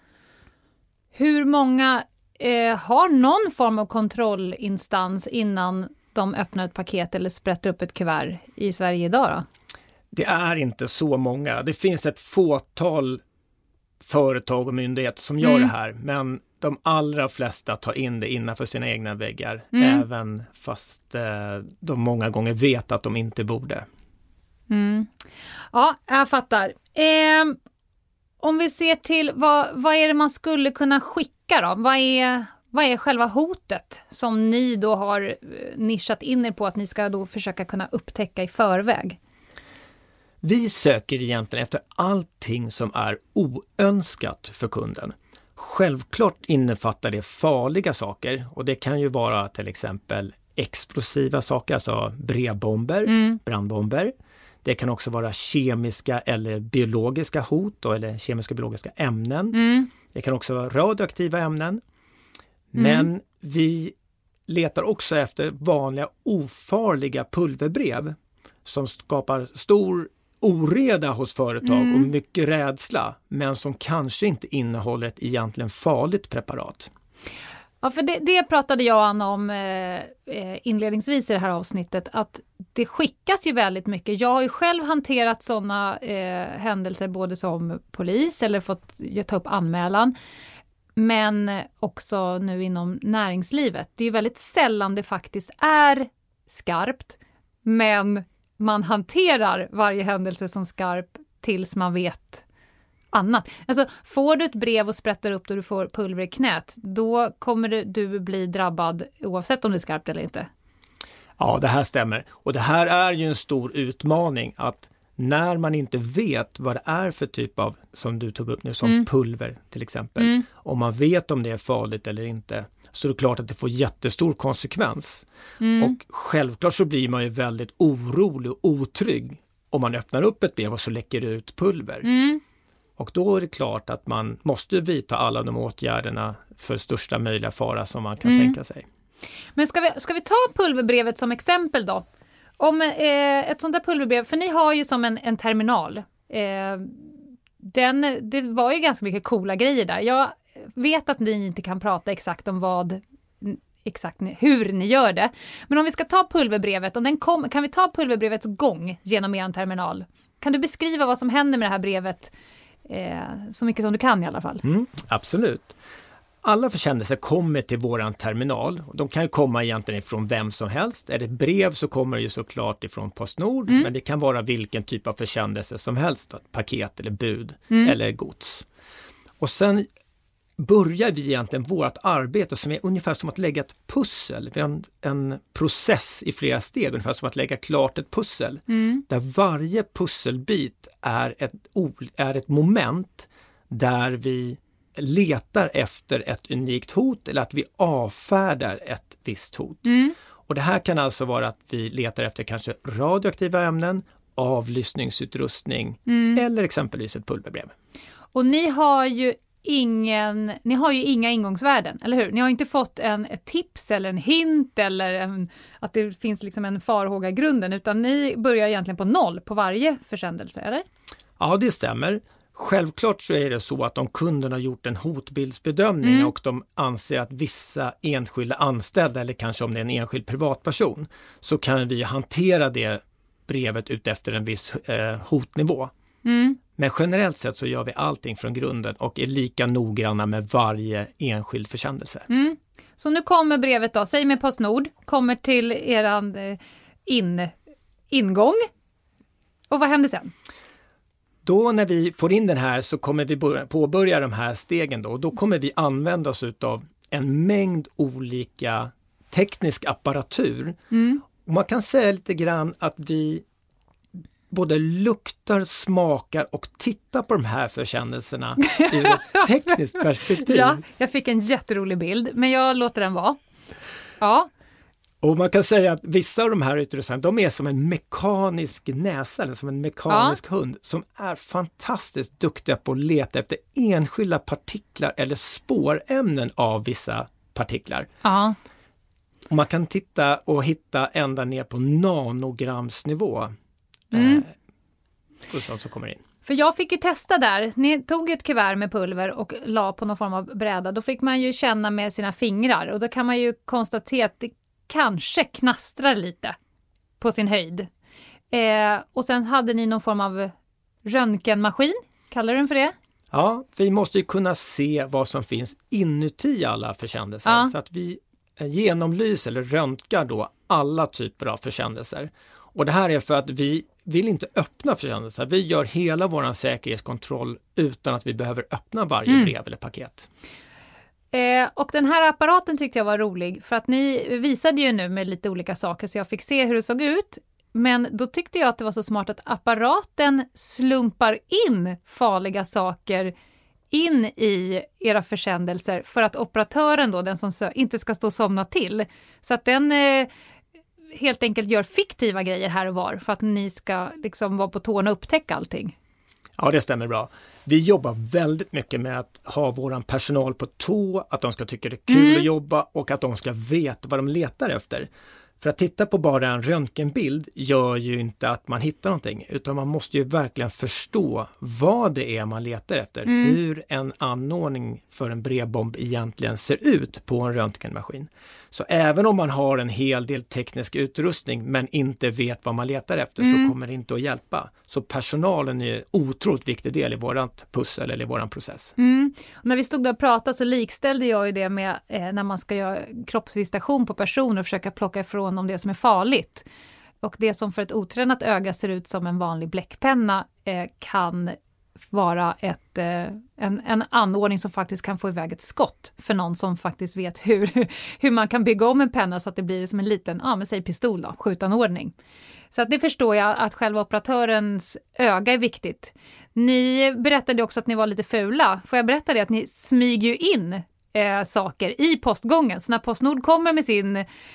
hur många eh, har någon form av kontrollinstans innan de öppnar ett paket eller sprätter upp ett kuvert i Sverige idag då? Det är inte så många. Det finns ett fåtal företag och myndigheter som gör mm. det här. Men de allra flesta tar in det innanför sina egna väggar. Mm. Även fast eh, de många gånger vet att de inte borde. Mm. Ja, jag fattar. Eh, om vi ser till vad, vad är det man skulle kunna skicka då? Vad är, vad är själva hotet som ni då har nischat in er på att ni ska då försöka kunna upptäcka i förväg? Vi söker egentligen efter allting som är oönskat för kunden. Självklart innefattar det farliga saker och det kan ju vara till exempel explosiva saker, alltså brevbomber, mm. brandbomber. Det kan också vara kemiska eller biologiska hot då, eller kemiska och biologiska ämnen. Mm. Det kan också vara radioaktiva ämnen. Mm. Men vi letar också efter vanliga ofarliga pulverbrev som skapar stor oreda hos företag mm. och mycket rädsla, men som kanske inte innehåller ett egentligen farligt preparat. Ja, för det, det pratade jag Anna om eh, inledningsvis i det här avsnittet, att det skickas ju väldigt mycket. Jag har ju själv hanterat sådana eh, händelser både som polis eller fått ta upp anmälan, men också nu inom näringslivet. Det är ju väldigt sällan det faktiskt är skarpt, men man hanterar varje händelse som skarp tills man vet annat. Alltså, får du ett brev och sprättar upp då du får pulver i knät, då kommer du bli drabbad oavsett om det är skarpt eller inte. Ja, det här stämmer. Och det här är ju en stor utmaning att när man inte vet vad det är för typ av, som du tog upp nu, som mm. pulver till exempel. Mm. Om man vet om det är farligt eller inte, så är det klart att det får jättestor konsekvens. Mm. Och självklart så blir man ju väldigt orolig och otrygg om man öppnar upp ett brev och så läcker det ut pulver. Mm. Och då är det klart att man måste vidta alla de åtgärderna för största möjliga fara som man kan mm. tänka sig. Men ska vi, ska vi ta pulverbrevet som exempel då? Om eh, ett sånt där pulverbrev, för ni har ju som en, en terminal. Eh, den, det var ju ganska mycket coola grejer där. Jag vet att ni inte kan prata exakt om vad, exakt hur ni gör det. Men om vi ska ta pulverbrevet, om den kom, kan vi ta pulverbrevets gång genom er terminal? Kan du beskriva vad som händer med det här brevet eh, så mycket som du kan i alla fall? Mm, absolut. Alla försändelser kommer till våran terminal. De kan ju komma egentligen ifrån vem som helst. Är det brev så kommer det ju såklart ifrån Postnord. Mm. Men det kan vara vilken typ av försändelse som helst. Ett paket eller bud mm. eller gods. Och sen börjar vi egentligen vårt arbete som är ungefär som att lägga ett pussel. Vi har en, en process i flera steg, ungefär som att lägga klart ett pussel. Mm. Där varje pusselbit är ett, är ett moment där vi letar efter ett unikt hot eller att vi avfärdar ett visst hot. Mm. Och det här kan alltså vara att vi letar efter kanske radioaktiva ämnen, avlyssningsutrustning mm. eller exempelvis ett pulverbrev. Och ni har ju ingen, ni har ju inga ingångsvärden, eller hur? Ni har inte fått en, ett tips eller en hint eller en, att det finns liksom en farhåga i grunden, utan ni börjar egentligen på noll på varje försändelse, eller? Ja, det stämmer. Självklart så är det så att om kunden har gjort en hotbildsbedömning mm. och de anser att vissa enskilda anställda eller kanske om det är en enskild privatperson, så kan vi hantera det brevet ut efter en viss eh, hotnivå. Mm. Men generellt sett så gör vi allting från grunden och är lika noggranna med varje enskild försändelse. Mm. Så nu kommer brevet då, säg med Postnord, kommer till eran in, ingång. Och vad händer sen? Då när vi får in den här så kommer vi börja, påbörja de här stegen då. Då kommer vi använda oss av en mängd olika teknisk apparatur. Mm. Och man kan säga lite grann att vi både luktar, smakar och tittar på de här försändelserna ur ett tekniskt perspektiv. Ja, jag fick en jätterolig bild, men jag låter den vara. Ja. Och man kan säga att vissa av de här utrustningarna, de är som en mekanisk näsa eller som en mekanisk ja. hund som är fantastiskt duktiga på att leta efter enskilda partiklar eller spårämnen av vissa partiklar. Ja. Och man kan titta och hitta ända ner på nanogramsnivå. Mm. Eh, som kommer in. För jag fick ju testa där. Ni tog ett kuvert med pulver och la på någon form av bräda. Då fick man ju känna med sina fingrar. Och då kan man ju konstatera att det kanske knastrar lite på sin höjd. Eh, och sen hade ni någon form av röntgenmaskin. Kallar du den för det? Ja, vi måste ju kunna se vad som finns inuti alla försändelser. Ja. Så att vi genomlyser eller röntgar då alla typer av försändelser. Och det här är för att vi vill inte öppna försändelser. Vi gör hela vår säkerhetskontroll utan att vi behöver öppna varje mm. brev eller paket. Eh, och den här apparaten tyckte jag var rolig för att ni visade ju nu med lite olika saker så jag fick se hur det såg ut. Men då tyckte jag att det var så smart att apparaten slumpar in farliga saker in i era försändelser för att operatören då, den som sö- inte ska stå och somna till. Så att den eh, helt enkelt gör fiktiva grejer här och var för att ni ska liksom vara på tårna och upptäcka allting. Ja, det stämmer bra. Vi jobbar väldigt mycket med att ha våran personal på tå, att de ska tycka det är kul mm. att jobba och att de ska veta vad de letar efter. För att titta på bara en röntgenbild gör ju inte att man hittar någonting, utan man måste ju verkligen förstå vad det är man letar efter. Mm. Hur en anordning för en brevbomb egentligen ser ut på en röntgenmaskin. Så även om man har en hel del teknisk utrustning men inte vet vad man letar efter mm. så kommer det inte att hjälpa. Så personalen är en otroligt viktig del i vårat pussel eller i våran process. Mm. Och när vi stod där och pratade så likställde jag ju det med eh, när man ska göra kroppsvisitation på personer och försöka plocka ifrån om det som är farligt. Och det som för ett otränat öga ser ut som en vanlig bläckpenna eh, kan vara ett, eh, en, en anordning som faktiskt kan få iväg ett skott för någon som faktiskt vet hur, hur man kan bygga om en penna så att det blir som en liten, ja men säg pistol då, skjutanordning. Så att det förstår jag att själva operatörens öga är viktigt. Ni berättade också att ni var lite fula. Får jag berätta det att ni smyger ju in eh, saker i postgången. Så när Postnord kommer med sin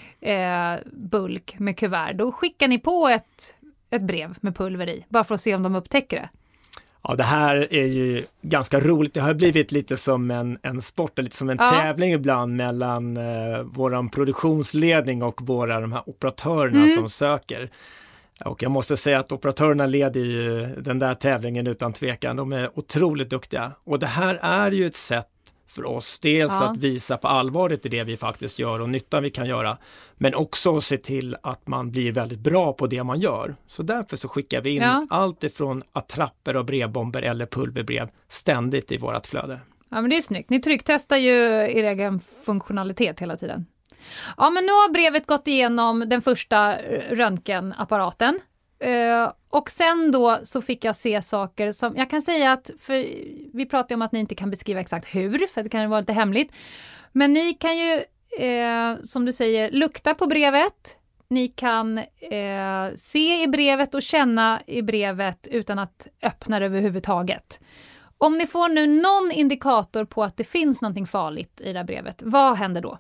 eh, bulk med kuvert, då skickar ni på ett, ett brev med pulver i. Bara för att se om de upptäcker det. Ja, det här är ju ganska roligt. Det har blivit lite som en, en sport, lite som en ja. tävling ibland mellan eh, våran produktionsledning och våra de här operatörerna mm. som söker. Och jag måste säga att operatörerna leder ju den där tävlingen utan tvekan. De är otroligt duktiga. Och det här är ju ett sätt för oss. Dels ja. att visa på allvaret i det vi faktiskt gör och nyttan vi kan göra. Men också se till att man blir väldigt bra på det man gör. Så därför så skickar vi in ja. allt ifrån attrapper och brevbomber eller pulverbrev ständigt i vårat flöde. Ja, men det är snyggt. Ni trycktestar ju er egen funktionalitet hela tiden. Ja, men nu har brevet gått igenom den första röntgenapparaten. Uh, och sen då så fick jag se saker som, jag kan säga att, för vi pratar ju om att ni inte kan beskriva exakt hur, för det kan ju vara lite hemligt. Men ni kan ju, uh, som du säger, lukta på brevet. Ni kan uh, se i brevet och känna i brevet utan att öppna det överhuvudtaget. Om ni får nu någon indikator på att det finns någonting farligt i det här brevet, vad händer då?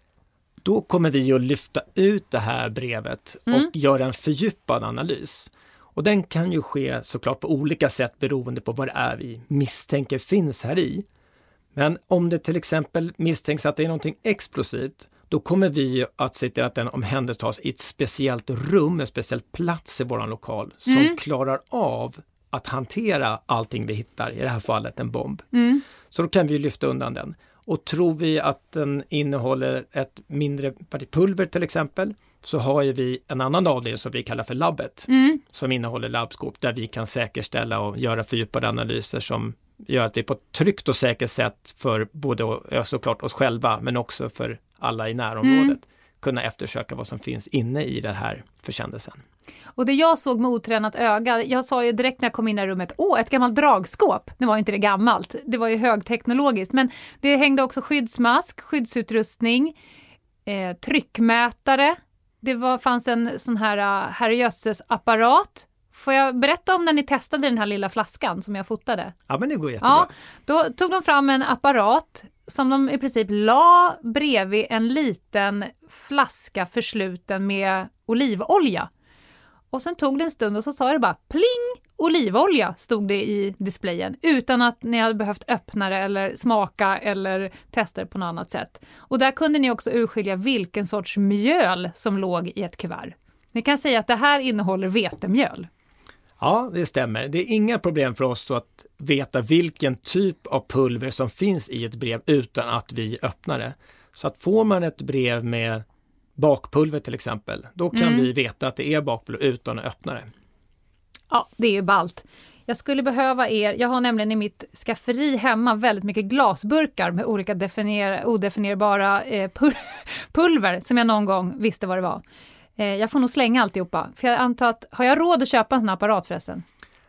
Då kommer vi att lyfta ut det här brevet mm. och göra en fördjupad analys. Och den kan ju ske såklart på olika sätt beroende på vad det är vi misstänker finns här i. Men om det till exempel misstänks att det är någonting explosivt, då kommer vi att se till att den omhändertas i ett speciellt rum, en speciell plats i vår lokal som mm. klarar av att hantera allting vi hittar, i det här fallet en bomb. Mm. Så då kan vi lyfta undan den. Och tror vi att den innehåller ett mindre parti pulver till exempel, så har ju vi en annan avdelning som vi kallar för labbet, mm. som innehåller labbskåp där vi kan säkerställa och göra fördjupade analyser som gör att vi på ett tryggt och säkert sätt för både ja, såklart oss själva men också för alla i närområdet mm. kunna eftersöka vad som finns inne i den här försändelsen. Och det jag såg med otränat öga, jag sa ju direkt när jag kom in i rummet, åh, ett gammalt dragskåp. Nu var inte det gammalt, det var ju högteknologiskt. Men det hängde också skyddsmask, skyddsutrustning, eh, tryckmätare. Det var, fanns en sån här uh, herrejösses apparat. Får jag berätta om när ni testade den här lilla flaskan som jag fotade? Ja, men det går jättebra. Ja, då tog de fram en apparat som de i princip la bredvid en liten flaska försluten med olivolja. Och sen tog det en stund och så sa det bara pling, olivolja stod det i displayen utan att ni hade behövt öppna det eller smaka eller testa det på något annat sätt. Och där kunde ni också urskilja vilken sorts mjöl som låg i ett kuvert. Ni kan säga att det här innehåller vetemjöl. Ja, det stämmer. Det är inga problem för oss att veta vilken typ av pulver som finns i ett brev utan att vi öppnar det. Så att får man ett brev med bakpulver till exempel, då kan mm. vi veta att det är bakpulver utan att öppna det. Ja, det är ju ballt. Jag skulle behöva er, jag har nämligen i mitt skafferi hemma väldigt mycket glasburkar med olika definier, odefinierbara eh, pul- pulver som jag någon gång visste vad det var. Eh, jag får nog slänga alltihopa, för jag antar att, har jag råd att köpa en sån apparat förresten?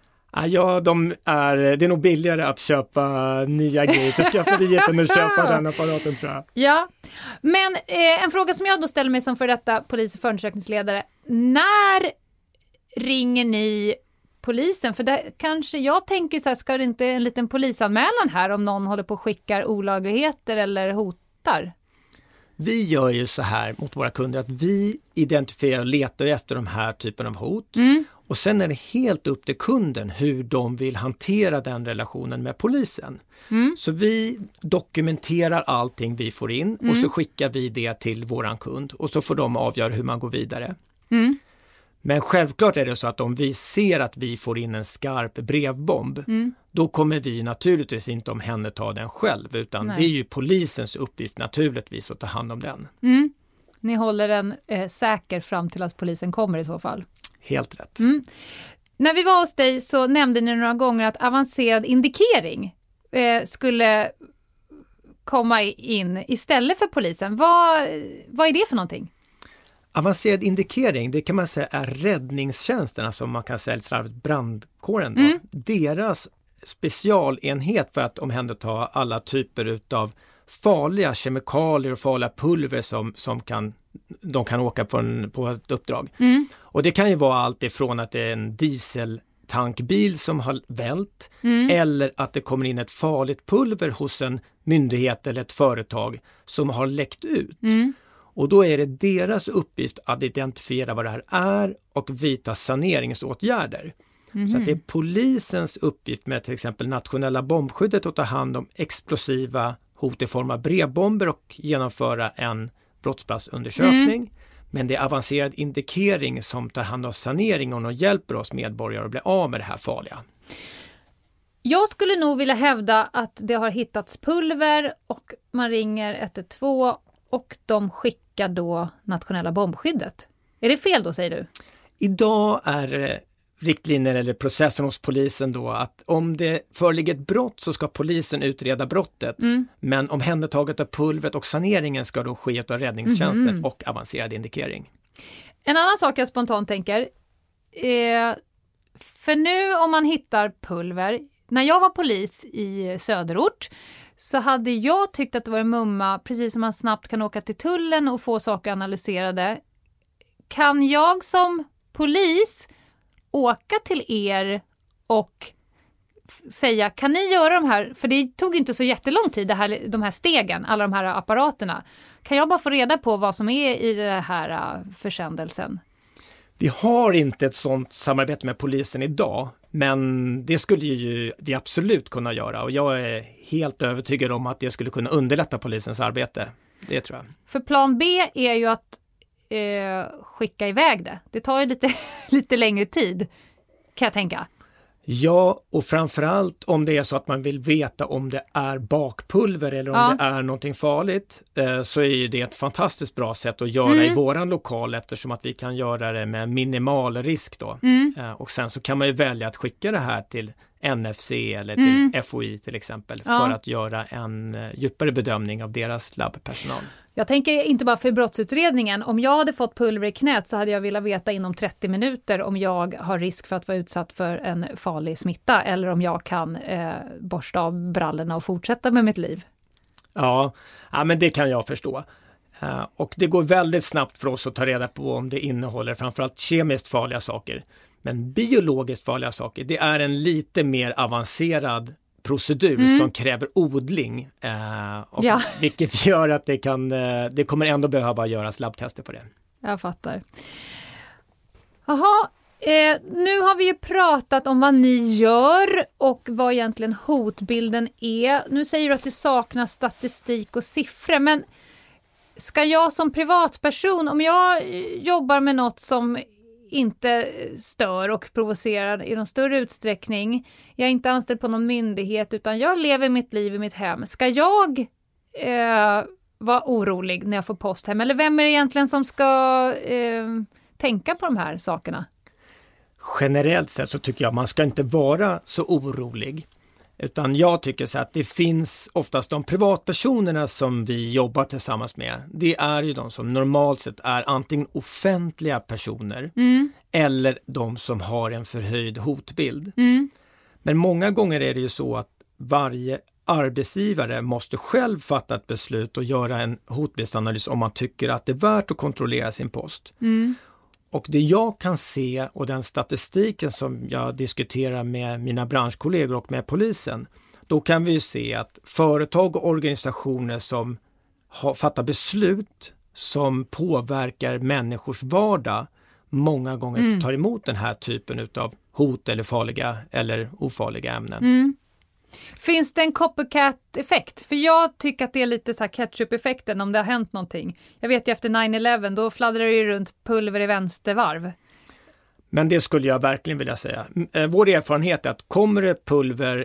Ja, de är, det är nog billigare att köpa nya grejer till skafferiet än att köpa den apparaten, tror jag. Ja, men eh, en fråga som jag då ställer mig som för detta polis- och förundersökningsledare. När ringer ni polisen? För det, kanske jag tänker så här, ska det inte en liten polisanmälan här om någon håller på och skickar olagligheter eller hotar? Vi gör ju så här mot våra kunder att vi identifierar och letar efter de här typen av hot. Mm. Och sen är det helt upp till kunden hur de vill hantera den relationen med polisen. Mm. Så vi dokumenterar allting vi får in mm. och så skickar vi det till våran kund. Och så får de avgöra hur man går vidare. Mm. Men självklart är det så att om vi ser att vi får in en skarp brevbomb, mm. då kommer vi naturligtvis inte omhänderta den själv, utan Nej. Det är ju polisens uppgift naturligtvis att ta hand om den. Mm. Ni håller den eh, säker fram till att polisen kommer i så fall. Helt rätt. Mm. När vi var hos dig så nämnde ni några gånger att avancerad indikering eh, skulle komma in istället för polisen. Vad, vad är det för någonting? Avancerad indikering, det kan man säga är räddningstjänsterna, som man kan säga slarvigt brandkåren då. Mm. Deras specialenhet för att omhänderta alla typer utav farliga kemikalier och farliga pulver som, som kan, de kan åka på, en, på ett uppdrag. Mm. Och det kan ju vara allt ifrån att det är en dieseltankbil som har vält mm. eller att det kommer in ett farligt pulver hos en myndighet eller ett företag som har läckt ut. Mm. Och då är det deras uppgift att identifiera vad det här är och vidta saneringsåtgärder. Mm. Så att det är polisens uppgift med till exempel nationella bombskyddet att ta hand om explosiva hot i form av brevbomber och genomföra en brottsplatsundersökning. Mm. Men det är avancerad indikering som tar hand om saneringen och hjälper oss medborgare att bli av med det här farliga. Jag skulle nog vilja hävda att det har hittats pulver och man ringer ett ett två och de skickar då nationella bombskyddet. Är det fel då, säger du? Idag är riktlinjer eller processen hos polisen då att om det föreligger ett brott så ska polisen utreda brottet. Mm. Men omhändertaget av pulvret och saneringen ska då ske av räddningstjänsten mm. och avancerad indikering. En annan sak jag spontant tänker, eh, för nu om man hittar pulver, när jag var polis i söderort så hade jag tyckt att det var en mumma, precis som man snabbt kan åka till tullen och få saker analyserade. Kan jag som polis åka till er och säga, kan ni göra de här, för det tog inte så jättelång tid det här, de här stegen, alla de här apparaterna. Kan jag bara få reda på vad som är i den här försändelsen? Vi har inte ett sådant samarbete med polisen idag, men det skulle ju vi absolut kunna göra och jag är helt övertygad om att det skulle kunna underlätta polisens arbete. Det tror jag. För plan B är ju att eh, skicka iväg det. Det tar ju lite, lite längre tid, kan jag tänka. Ja, och framförallt om det är så att man vill veta om det är bakpulver eller om ja. det är någonting farligt, eh, så är ju det ett fantastiskt bra sätt att göra mm. i våran lokal, eftersom att vi kan göra det med minimal risk då. Mm. Eh, och sen så kan man ju välja att skicka det här till N F C eller till mm. F O I till exempel ja. för att göra en uh, djupare bedömning av deras labbpersonal. Jag tänker inte bara för brottsutredningen. Om jag hade fått pulver i knät så hade jag velat veta inom trettio minuter om jag har risk för att vara utsatt för en farlig smitta eller om jag kan eh, borsta av brallorna och fortsätta med mitt liv. Ja, ja men det kan jag förstå. Uh, och det går väldigt snabbt för oss att ta reda på om det innehåller framförallt kemiskt farliga saker. Men biologiskt farliga saker, det är en lite mer avancerad procedur mm. som kräver odling. Eh, och ja. Vilket gör att det, kan, eh, det kommer ändå behöva göras labbtester på det. Jag fattar. Jaha, eh, nu har vi ju pratat om vad ni gör och vad egentligen hotbilden är. Nu säger du att det saknas statistik och siffror, men ska jag som privatperson, om jag jobbar med något som inte stör och provocerar i någon större utsträckning. Jag är inte anställd på någon myndighet utan jag lever mitt liv i mitt hem. Ska jag eh, vara orolig när jag får post hem? Eller vem är det egentligen som ska eh, tänka på de här sakerna? Generellt sett så tycker jag man ska inte vara så orolig. Utan jag tycker så att det finns oftast de privatpersonerna som vi jobbar tillsammans med. Det är ju de som normalt sett är antingen offentliga personer mm. eller de som har en förhöjd hotbild. Mm. Men många gånger är det ju så att varje arbetsgivare måste själv fatta ett beslut och göra en hotbildsanalys om man tycker att det är värt att kontrollera sin post. Mm. Och det jag kan se och den statistiken som jag diskuterar med mina branschkollegor och med polisen, då kan vi ju se att företag och organisationer som har, fattar beslut som påverkar människors vardag många gånger mm. tar emot den här typen av hot eller farliga eller ofarliga ämnen. Mm. Finns det en copycat-effekt? För jag tycker att det är lite så här ketchup-effekten om det har hänt någonting. Jag vet ju efter nine eleven, då fladdrar det ju runt pulver i vänstervarv. Men det skulle jag verkligen vilja säga. Vår erfarenhet är att kommer det pulver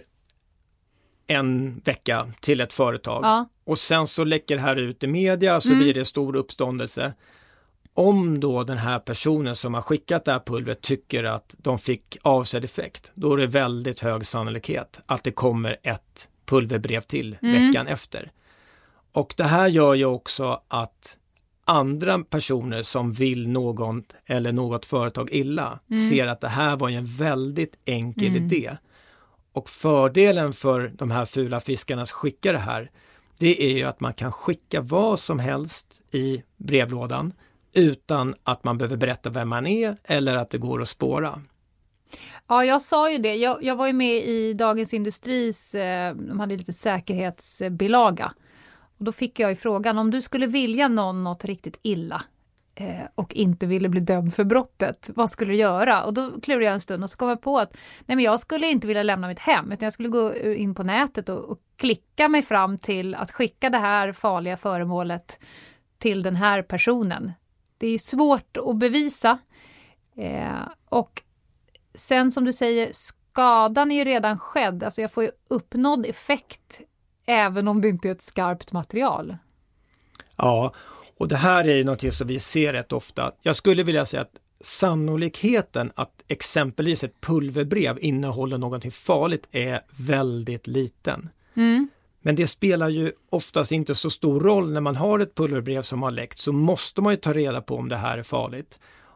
en vecka till ett företag ja. och sen så läcker det här ut i media så mm. blir det stor uppståndelse. Om då den här personen som har skickat det här pulvret tycker att de fick avsedd effekt, då är det väldigt hög sannolikhet att det kommer ett pulverbrev till mm. veckan efter. Och det här gör ju också att andra personer som vill någon eller något företag illa mm. ser att det här var en väldigt enkel mm. idé. Och fördelen för de här fula fiskarna som skickar det här, det är ju att man kan skicka vad som helst i brevlådan utan att man behöver berätta vem man är eller att det går att spåra. Ja, jag sa ju det. Jag, jag var ju med i Dagens Industris, eh, de hade lite säkerhetsbilaga. Och då fick jag ju frågan, om du skulle vilja någon något riktigt illa eh, och inte ville bli dömd för brottet, vad skulle du göra? Och då klurade jag en stund och så kom jag på att nej, men jag skulle inte vilja lämna mitt hem, utan jag skulle gå in på nätet och, och klicka mig fram till att skicka det här farliga föremålet till den här personen. Det är ju svårt att bevisa. Eh, och sen som du säger, skadan är ju redan skedd. Alltså jag får ju uppnådd effekt även om det inte är ett skarpt material. Ja, och det här är ju någonting som vi ser rätt ofta. Jag skulle vilja säga att sannolikheten att exempelvis ett pulverbrev innehåller någonting farligt är väldigt liten. Mm. Men det spelar ju oftast inte så stor roll när man har ett pulverbrev som har läckt, så måste man ju ta reda på om det här är farligt.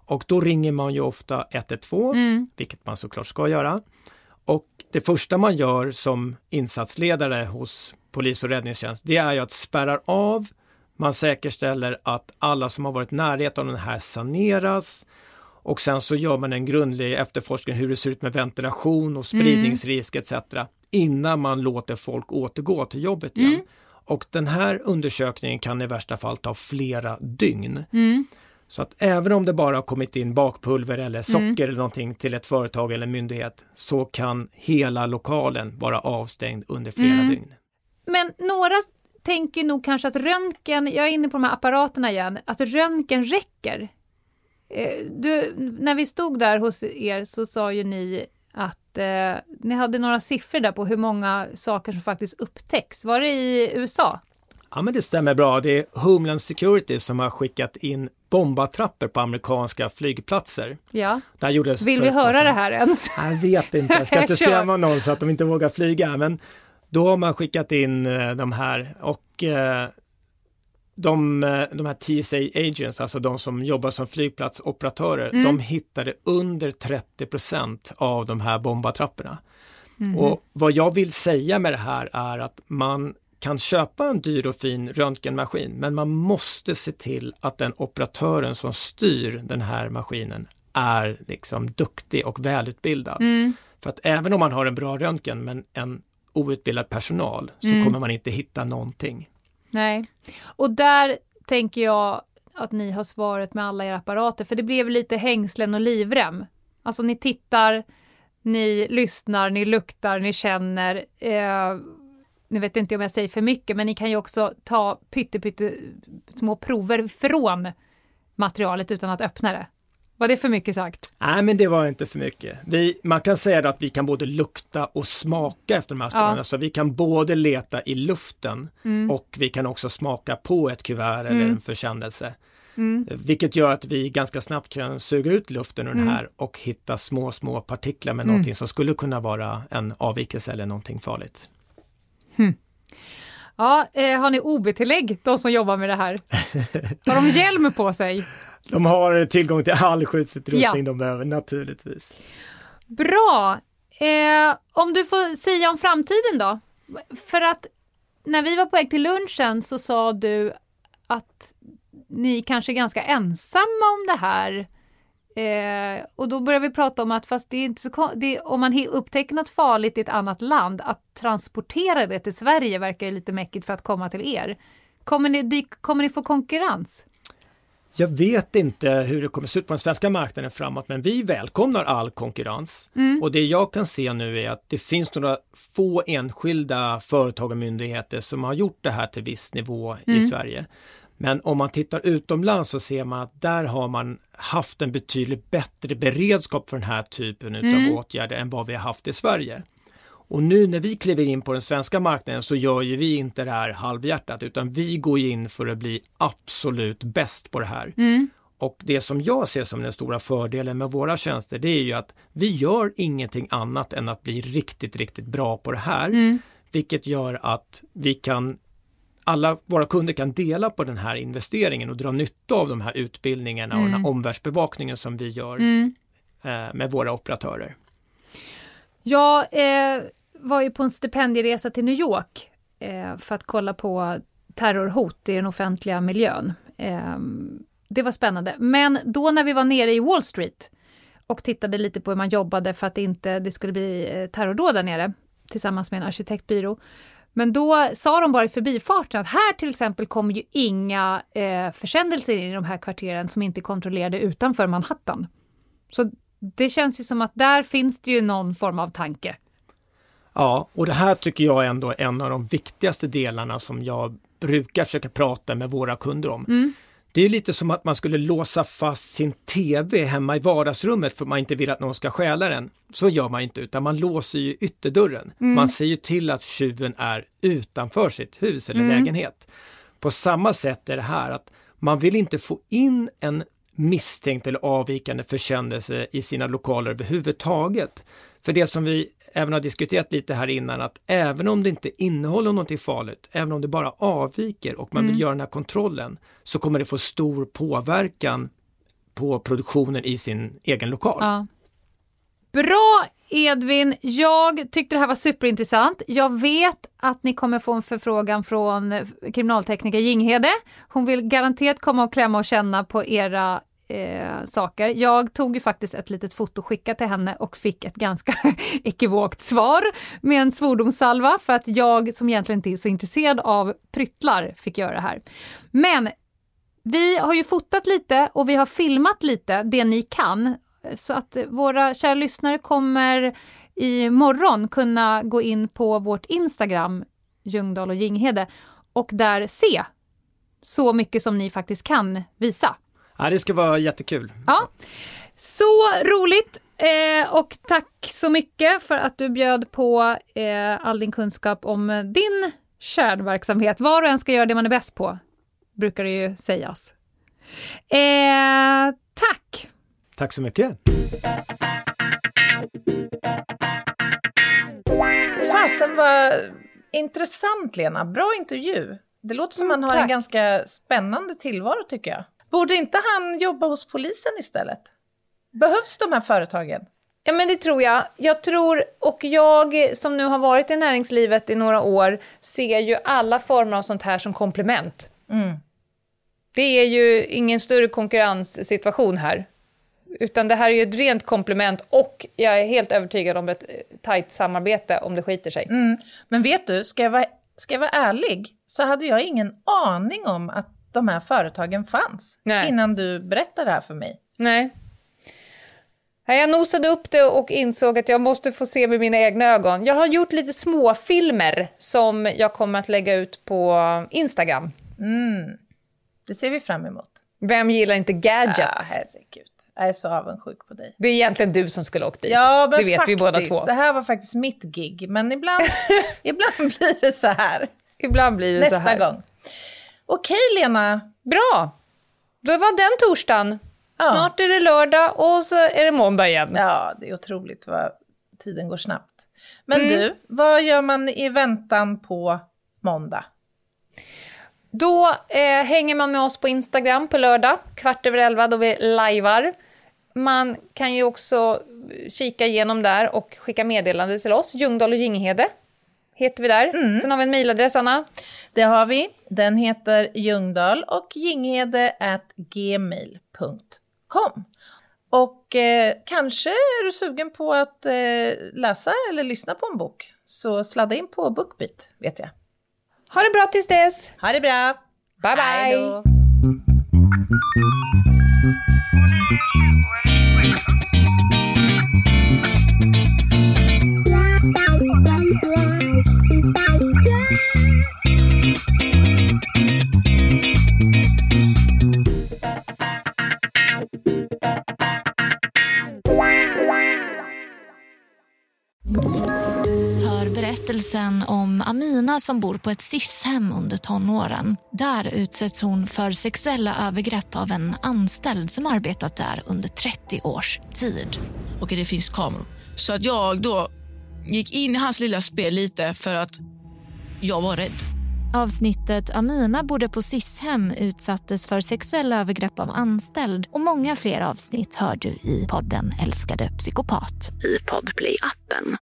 Och då ringer man ju ofta ett ett två, mm. vilket man såklart ska göra. Och det första man gör som insatsledare hos polis- och räddningstjänst, det är ju att spärra av. Man säkerställer att alla som har varit närhet av den här saneras. Och sen så gör man en grundlig efterforskning hur det ser ut med ventilation och spridningsrisk mm. et cetera. Innan man låter folk återgå till jobbet igen. Mm. Och den här undersökningen kan i värsta fall ta flera dygn. Mm. Så att även om det bara har kommit in bakpulver eller socker mm. eller någonting till ett företag eller myndighet, så kan hela lokalen vara avstängd under flera mm. dygn. Men några tänker nog kanske att röntgen, jag är inne på de här apparaterna igen, att röntgen räcker. Du, när vi stod där hos er så sa ju ni att eh, ni hade några siffror där på hur många saker som faktiskt upptäcks. Var det i U S A? Ja, men det stämmer bra. Det är Homeland Security som har skickat in bombattrapper på amerikanska flygplatser. Ja. Där gjordes Vill vi höra det här ens? Jag vet inte, jag ska inte skrämma någon så att de inte vågar flyga. Men då har man skickat in eh, de här och eh, de, de här T S A agents, alltså de som jobbar som flygplatsoperatörer, mm. de hittade under trettio procent av de här bombattrapporna. Mm. Och vad jag vill säga med det här är att man kan köpa en dyr och fin röntgenmaskin, men man måste se till att den operatören som styr den här maskinen är liksom duktig och välutbildad. Mm. För att även om man har en bra röntgen men en outbildad personal så mm. kommer man inte hitta någonting. Nej, och där tänker jag att ni har svaret med alla era apparater, för det blev lite hängslen och livrem. Alltså ni tittar, ni lyssnar, ni luktar, ni känner. Eh, nu vet inte om jag säger för mycket, men ni kan ju också ta pytte, pytte små prover från materialet utan att öppna det. Var det för mycket sagt? Nej, men det var inte för mycket. Vi, man kan säga att vi kan både lukta och smaka efter de här spåren. Ja. Så vi kan både leta i luften mm. och vi kan också smaka på ett kuvert mm. eller en försändelse. Mm. Vilket gör att vi ganska snabbt kan suga ut luften ur mm. den här och hitta små, små partiklar med mm. någonting som skulle kunna vara en avvikelse eller någonting farligt. Hmm. Ja, eh, har ni O B-tillägg, de som jobbar med det här? Har de hjälm på sig? De har tillgång till all skyddsutrustning ja. de behöver, naturligtvis. Bra! Eh, om du får säga om framtiden då? För att när vi var på väg till lunchen så sa du att ni kanske är ganska ensamma om det här. Eh, och då börjar vi prata om att fast det är inte så, det, om man upptäcker något farligt i ett annat land, att transportera det till Sverige verkar lite mäckigt för att komma till er. Kommer ni, kommer ni få konkurrens? Jag vet inte hur det kommer se ut på den svenska marknaden framåt, men vi välkomnar all konkurrens. Mm. Och det jag kan se nu är att det finns några få enskilda företag och myndigheter som har gjort det här till viss nivå mm. i Sverige. Men om man tittar utomlands så ser man att där har man haft en betydligt bättre beredskap för den här typen mm. av åtgärder än vad vi har haft i Sverige. Och nu när vi kliver in på den svenska marknaden så gör ju vi inte det här halvhjärtat, utan vi går in för att bli absolut bäst på det här. Mm. Och det som jag ser som den stora fördelen med våra tjänster, det är ju att vi gör ingenting annat än att bli riktigt, riktigt bra på det här. Mm. Vilket gör att vi kan, alla våra kunder kan dela på den här investeringen och dra nytta av de här utbildningarna mm. och den här omvärldsbevakningen som vi gör mm. eh, med våra operatörer. Jag eh, var ju på en stipendieresa till New York eh, för att kolla på terrorhot i den offentliga miljön. Eh, det var spännande. Men då när vi var nere i Wall Street och tittade lite på hur man jobbade för att inte det skulle bli eh, terrordåd där nere tillsammans med en arkitektbyrå. Men då sa de bara i förbifarten att här till exempel kommer ju inga eh, försändelser in i de här kvarteren som inte är kontrollerade utanför Manhattan. Så det känns ju som att där finns det ju någon form av tanke. Ja, och det här tycker jag är ändå en av de viktigaste delarna som jag brukar försöka prata med våra kunder om. Mm. Det är lite som att man skulle låsa fast sin tv hemma i vardagsrummet för att man inte vill att någon ska stjäla den. Så gör man inte, utan man låser ju ytterdörren. Mm. Man ser ju till att tjuven är utanför sitt hus eller mm. lägenhet. På samma sätt är det här att man vill inte få in en misstänkt eller avvikande försändelse i sina lokaler överhuvudtaget. För det som vi även har diskuterat lite här innan, att även om det inte innehåller något farligt, även om det bara avviker och man mm. vill göra den här kontrollen, så kommer det få stor påverkan på produktionen i sin egen lokal. Ja. Bra Edvin, jag tyckte det här var superintressant. Jag vet att ni kommer få en förfrågan från kriminaltekniker Ginghede. Hon vill garanterat komma och klämma och känna på era eh, saker. Jag tog ju faktiskt ett litet foto skickat till henne och fick ett ganska ekivokt svar med en svordomssalva för att jag som egentligen inte är så intresserad av pryttlar fick göra det här. Men vi har ju fotat lite och vi har filmat lite det ni kan. Så att våra kära lyssnare kommer i morgon kunna gå in på vårt Instagram, Ljungdahl och Ginghede, och där se så mycket som ni faktiskt kan visa. Ja, det ska vara jättekul. Ja, så roligt. Eh, och tack så mycket för att du bjöd på eh, all din kunskap om din kärnverksamhet. Var och en ska göra det man är bäst på, brukar det ju sägas. Eh, tack! Tack så mycket. Fasen var intressant, Lena. Bra intervju. Det låter som Mm, man har tack. en ganska spännande tillvaro, tycker jag. Borde inte han jobba hos polisen istället? Behövs de här företagen? Ja, men det tror jag. Jag tror, och jag som nu har varit i näringslivet i några år ser ju alla former av sånt här som komplement. Mm. Det är ju ingen större konkurrenssituation här. Utan det här är ju ett rent komplement och jag är helt övertygad om ett tajt samarbete om det skiter sig. Mm. Men vet du, ska jag, vara, ska jag vara ärlig så hade jag ingen aning om att de här företagen fanns. Nej. Innan du berättade det här för mig. Nej. Jag nosade upp det och insåg att jag måste få se med mina egna ögon. Jag har gjort lite småfilmer som jag kommer att lägga ut på Instagram. Mm. Det ser vi fram emot. Vem gillar inte gadgets? Ja, herregud. Jag är så avundsjuk på dig. Det är egentligen du som skulle åkt dit. Ja, men det vet faktiskt, vi båda två. Det här var faktiskt mitt gig. Men ibland, ibland blir det så här. Ibland blir det Nästa så här. gång. Okej, Lena. Bra. Då var den torsdagen. Ja. Snart är det lördag och så är det måndag igen. Ja, det är otroligt vad tiden går snabbt. Men Mm. du, vad gör man i väntan på måndag? Då eh, hänger man med oss på Instagram på lördag, kvart över elva, då vi lajvar. Man kan ju också kika igenom där och skicka meddelande till oss. Ljungdahl och Ginghede heter vi där. Mm. Sen har vi en mejladress, Anna. Det har vi. Den heter Ljungdahl och ginghede at gmail punkt com. Och eh, kanske är du sugen på att eh, läsa eller lyssna på en bok. Så sladda in på BookBeat, vet jag. Ha det bra tills dess. Ha det bra! Bye bye! Hej då! Hör berättelsen om Amina som bor på ett S I S-hem under tonåren. Där utsätts hon för sexuella övergrepp av en anställd som arbetat där under trettio års tid. Och det finns kameror. Så att jag då gick in i hans lilla spel lite för att jag var rädd. Avsnittet Amina bodde på S I S-hem utsattes för sexuella övergrepp av anställd och många fler avsnitt hör du i podden Älskade psykopat. I Podplay-appen.